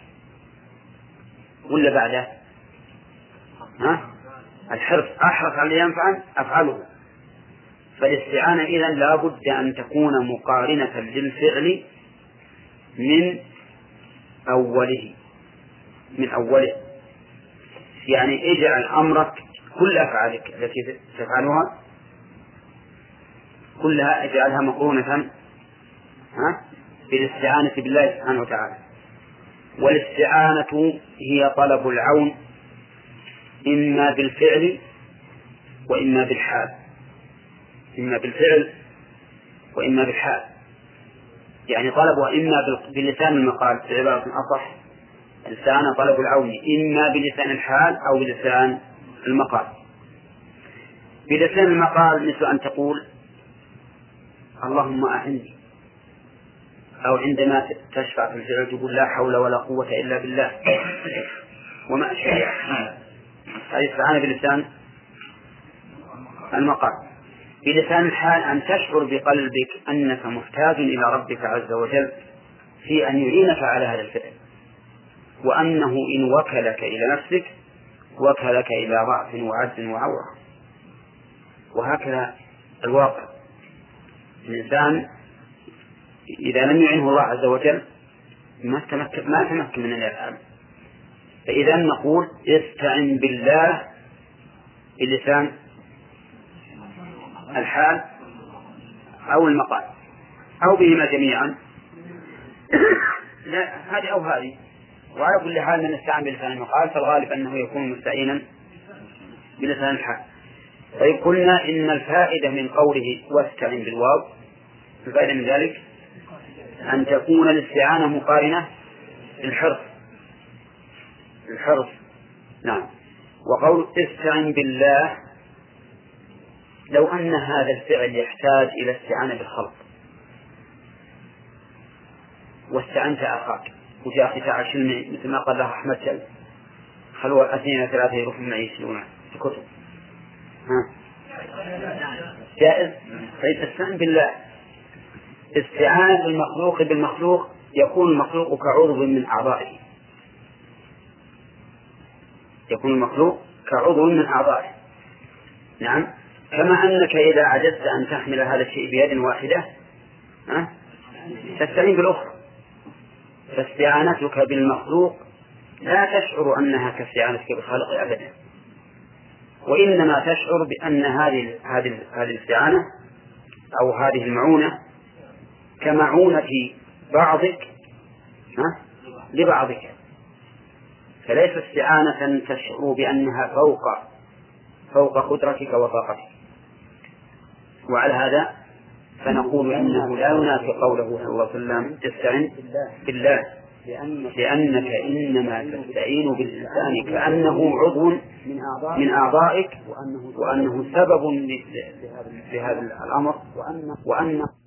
Speaker 1: ولا بعده؟ ها؟ الحرص أحرص على ينفعا أفعله، فالاستعانة إذن لا بد أن تكون مقارنة للفعل من أوله من أوله يعني اجعل أمرك كل أفعالك التي تفعلها كلها اجعلها مقرونة بالاستعانة بالله سبحانه وتعالى. والاستعانة هي طلب العون إما بالفعل وإما بالحال إما بالفعل وإما بالحال يعني طلبها إما بلسان المقال في عبارة أصح لسان طلب العون إما بلسان الحال أو بلسان المقال. بلسان المقال مثل أن تقول اللهم أعني أو عندما تشفع في الفعل تقول لا حول ولا قوة إلا بالله وما أشبه هذه استعانة بلسان المقال. بلسان الحال أن تشعر بقلبك أنك محتاج إلى ربك عز وجل في أن يعينك على هذا الفعل وأنه إن وكلك إلى نفسك وكلك إلى ضعف وعجز وعورة. وهكذا الواقع الإنسان إذا لم يعنه الله عز وجل ما تمكن ما تمكن من الأفعال. فإذا نقول استعن بالله بلسان الحال أو المقال أو بهما جميعا لا هذه أو هذه. وعلى كل حال من استعن بلسان المقال فالغالب أنه يكون مستعينا بلسان الحال. طيب قلنا إن الفائدة من قوله واستعن بالواو الفائدة من ذلك أن تكون الاستعانة مقارنة للحرص الحرص نعم. وقول استعن بالله لو أن هذا الفعل يحتاج إلى استعانة بالخلق واستعنت أخاك وجاء أخي تعال شلني مثل ما قال له أحمد شل خلوا اثنين ثلاثة يروحون معي يشلون في كتب ها جائز. طيب استعن بالله استعانة المخلوق بالمخلوق يكون المخلوق كعضو من أعضائه يكون المخلوق كعضو من أعضائه نعم. كما أنك إذا عجزت أن تحمل هذا الشيء بيد واحدة ها تستعين بالأخرى. فاستعانتك بالمخلوق لا تشعر أنها كاستعانتك بالخالق أبدا وإنما تشعر بأن هذه هذه هذه الاستعانة أو هذه المعونة كمعونة بعضك ها لبعضك فليس استعانة تشعر بأنها فوق فوق قدرتك وطاقتك. وعلى هذا فنقول إنه لا ينافي قوله صلى الله عليه وسلم استعن بالله لأنك إنما تستعين بالإنسان كأنه عضو من أعضائك وأنه سبب لهذا الأمر وأن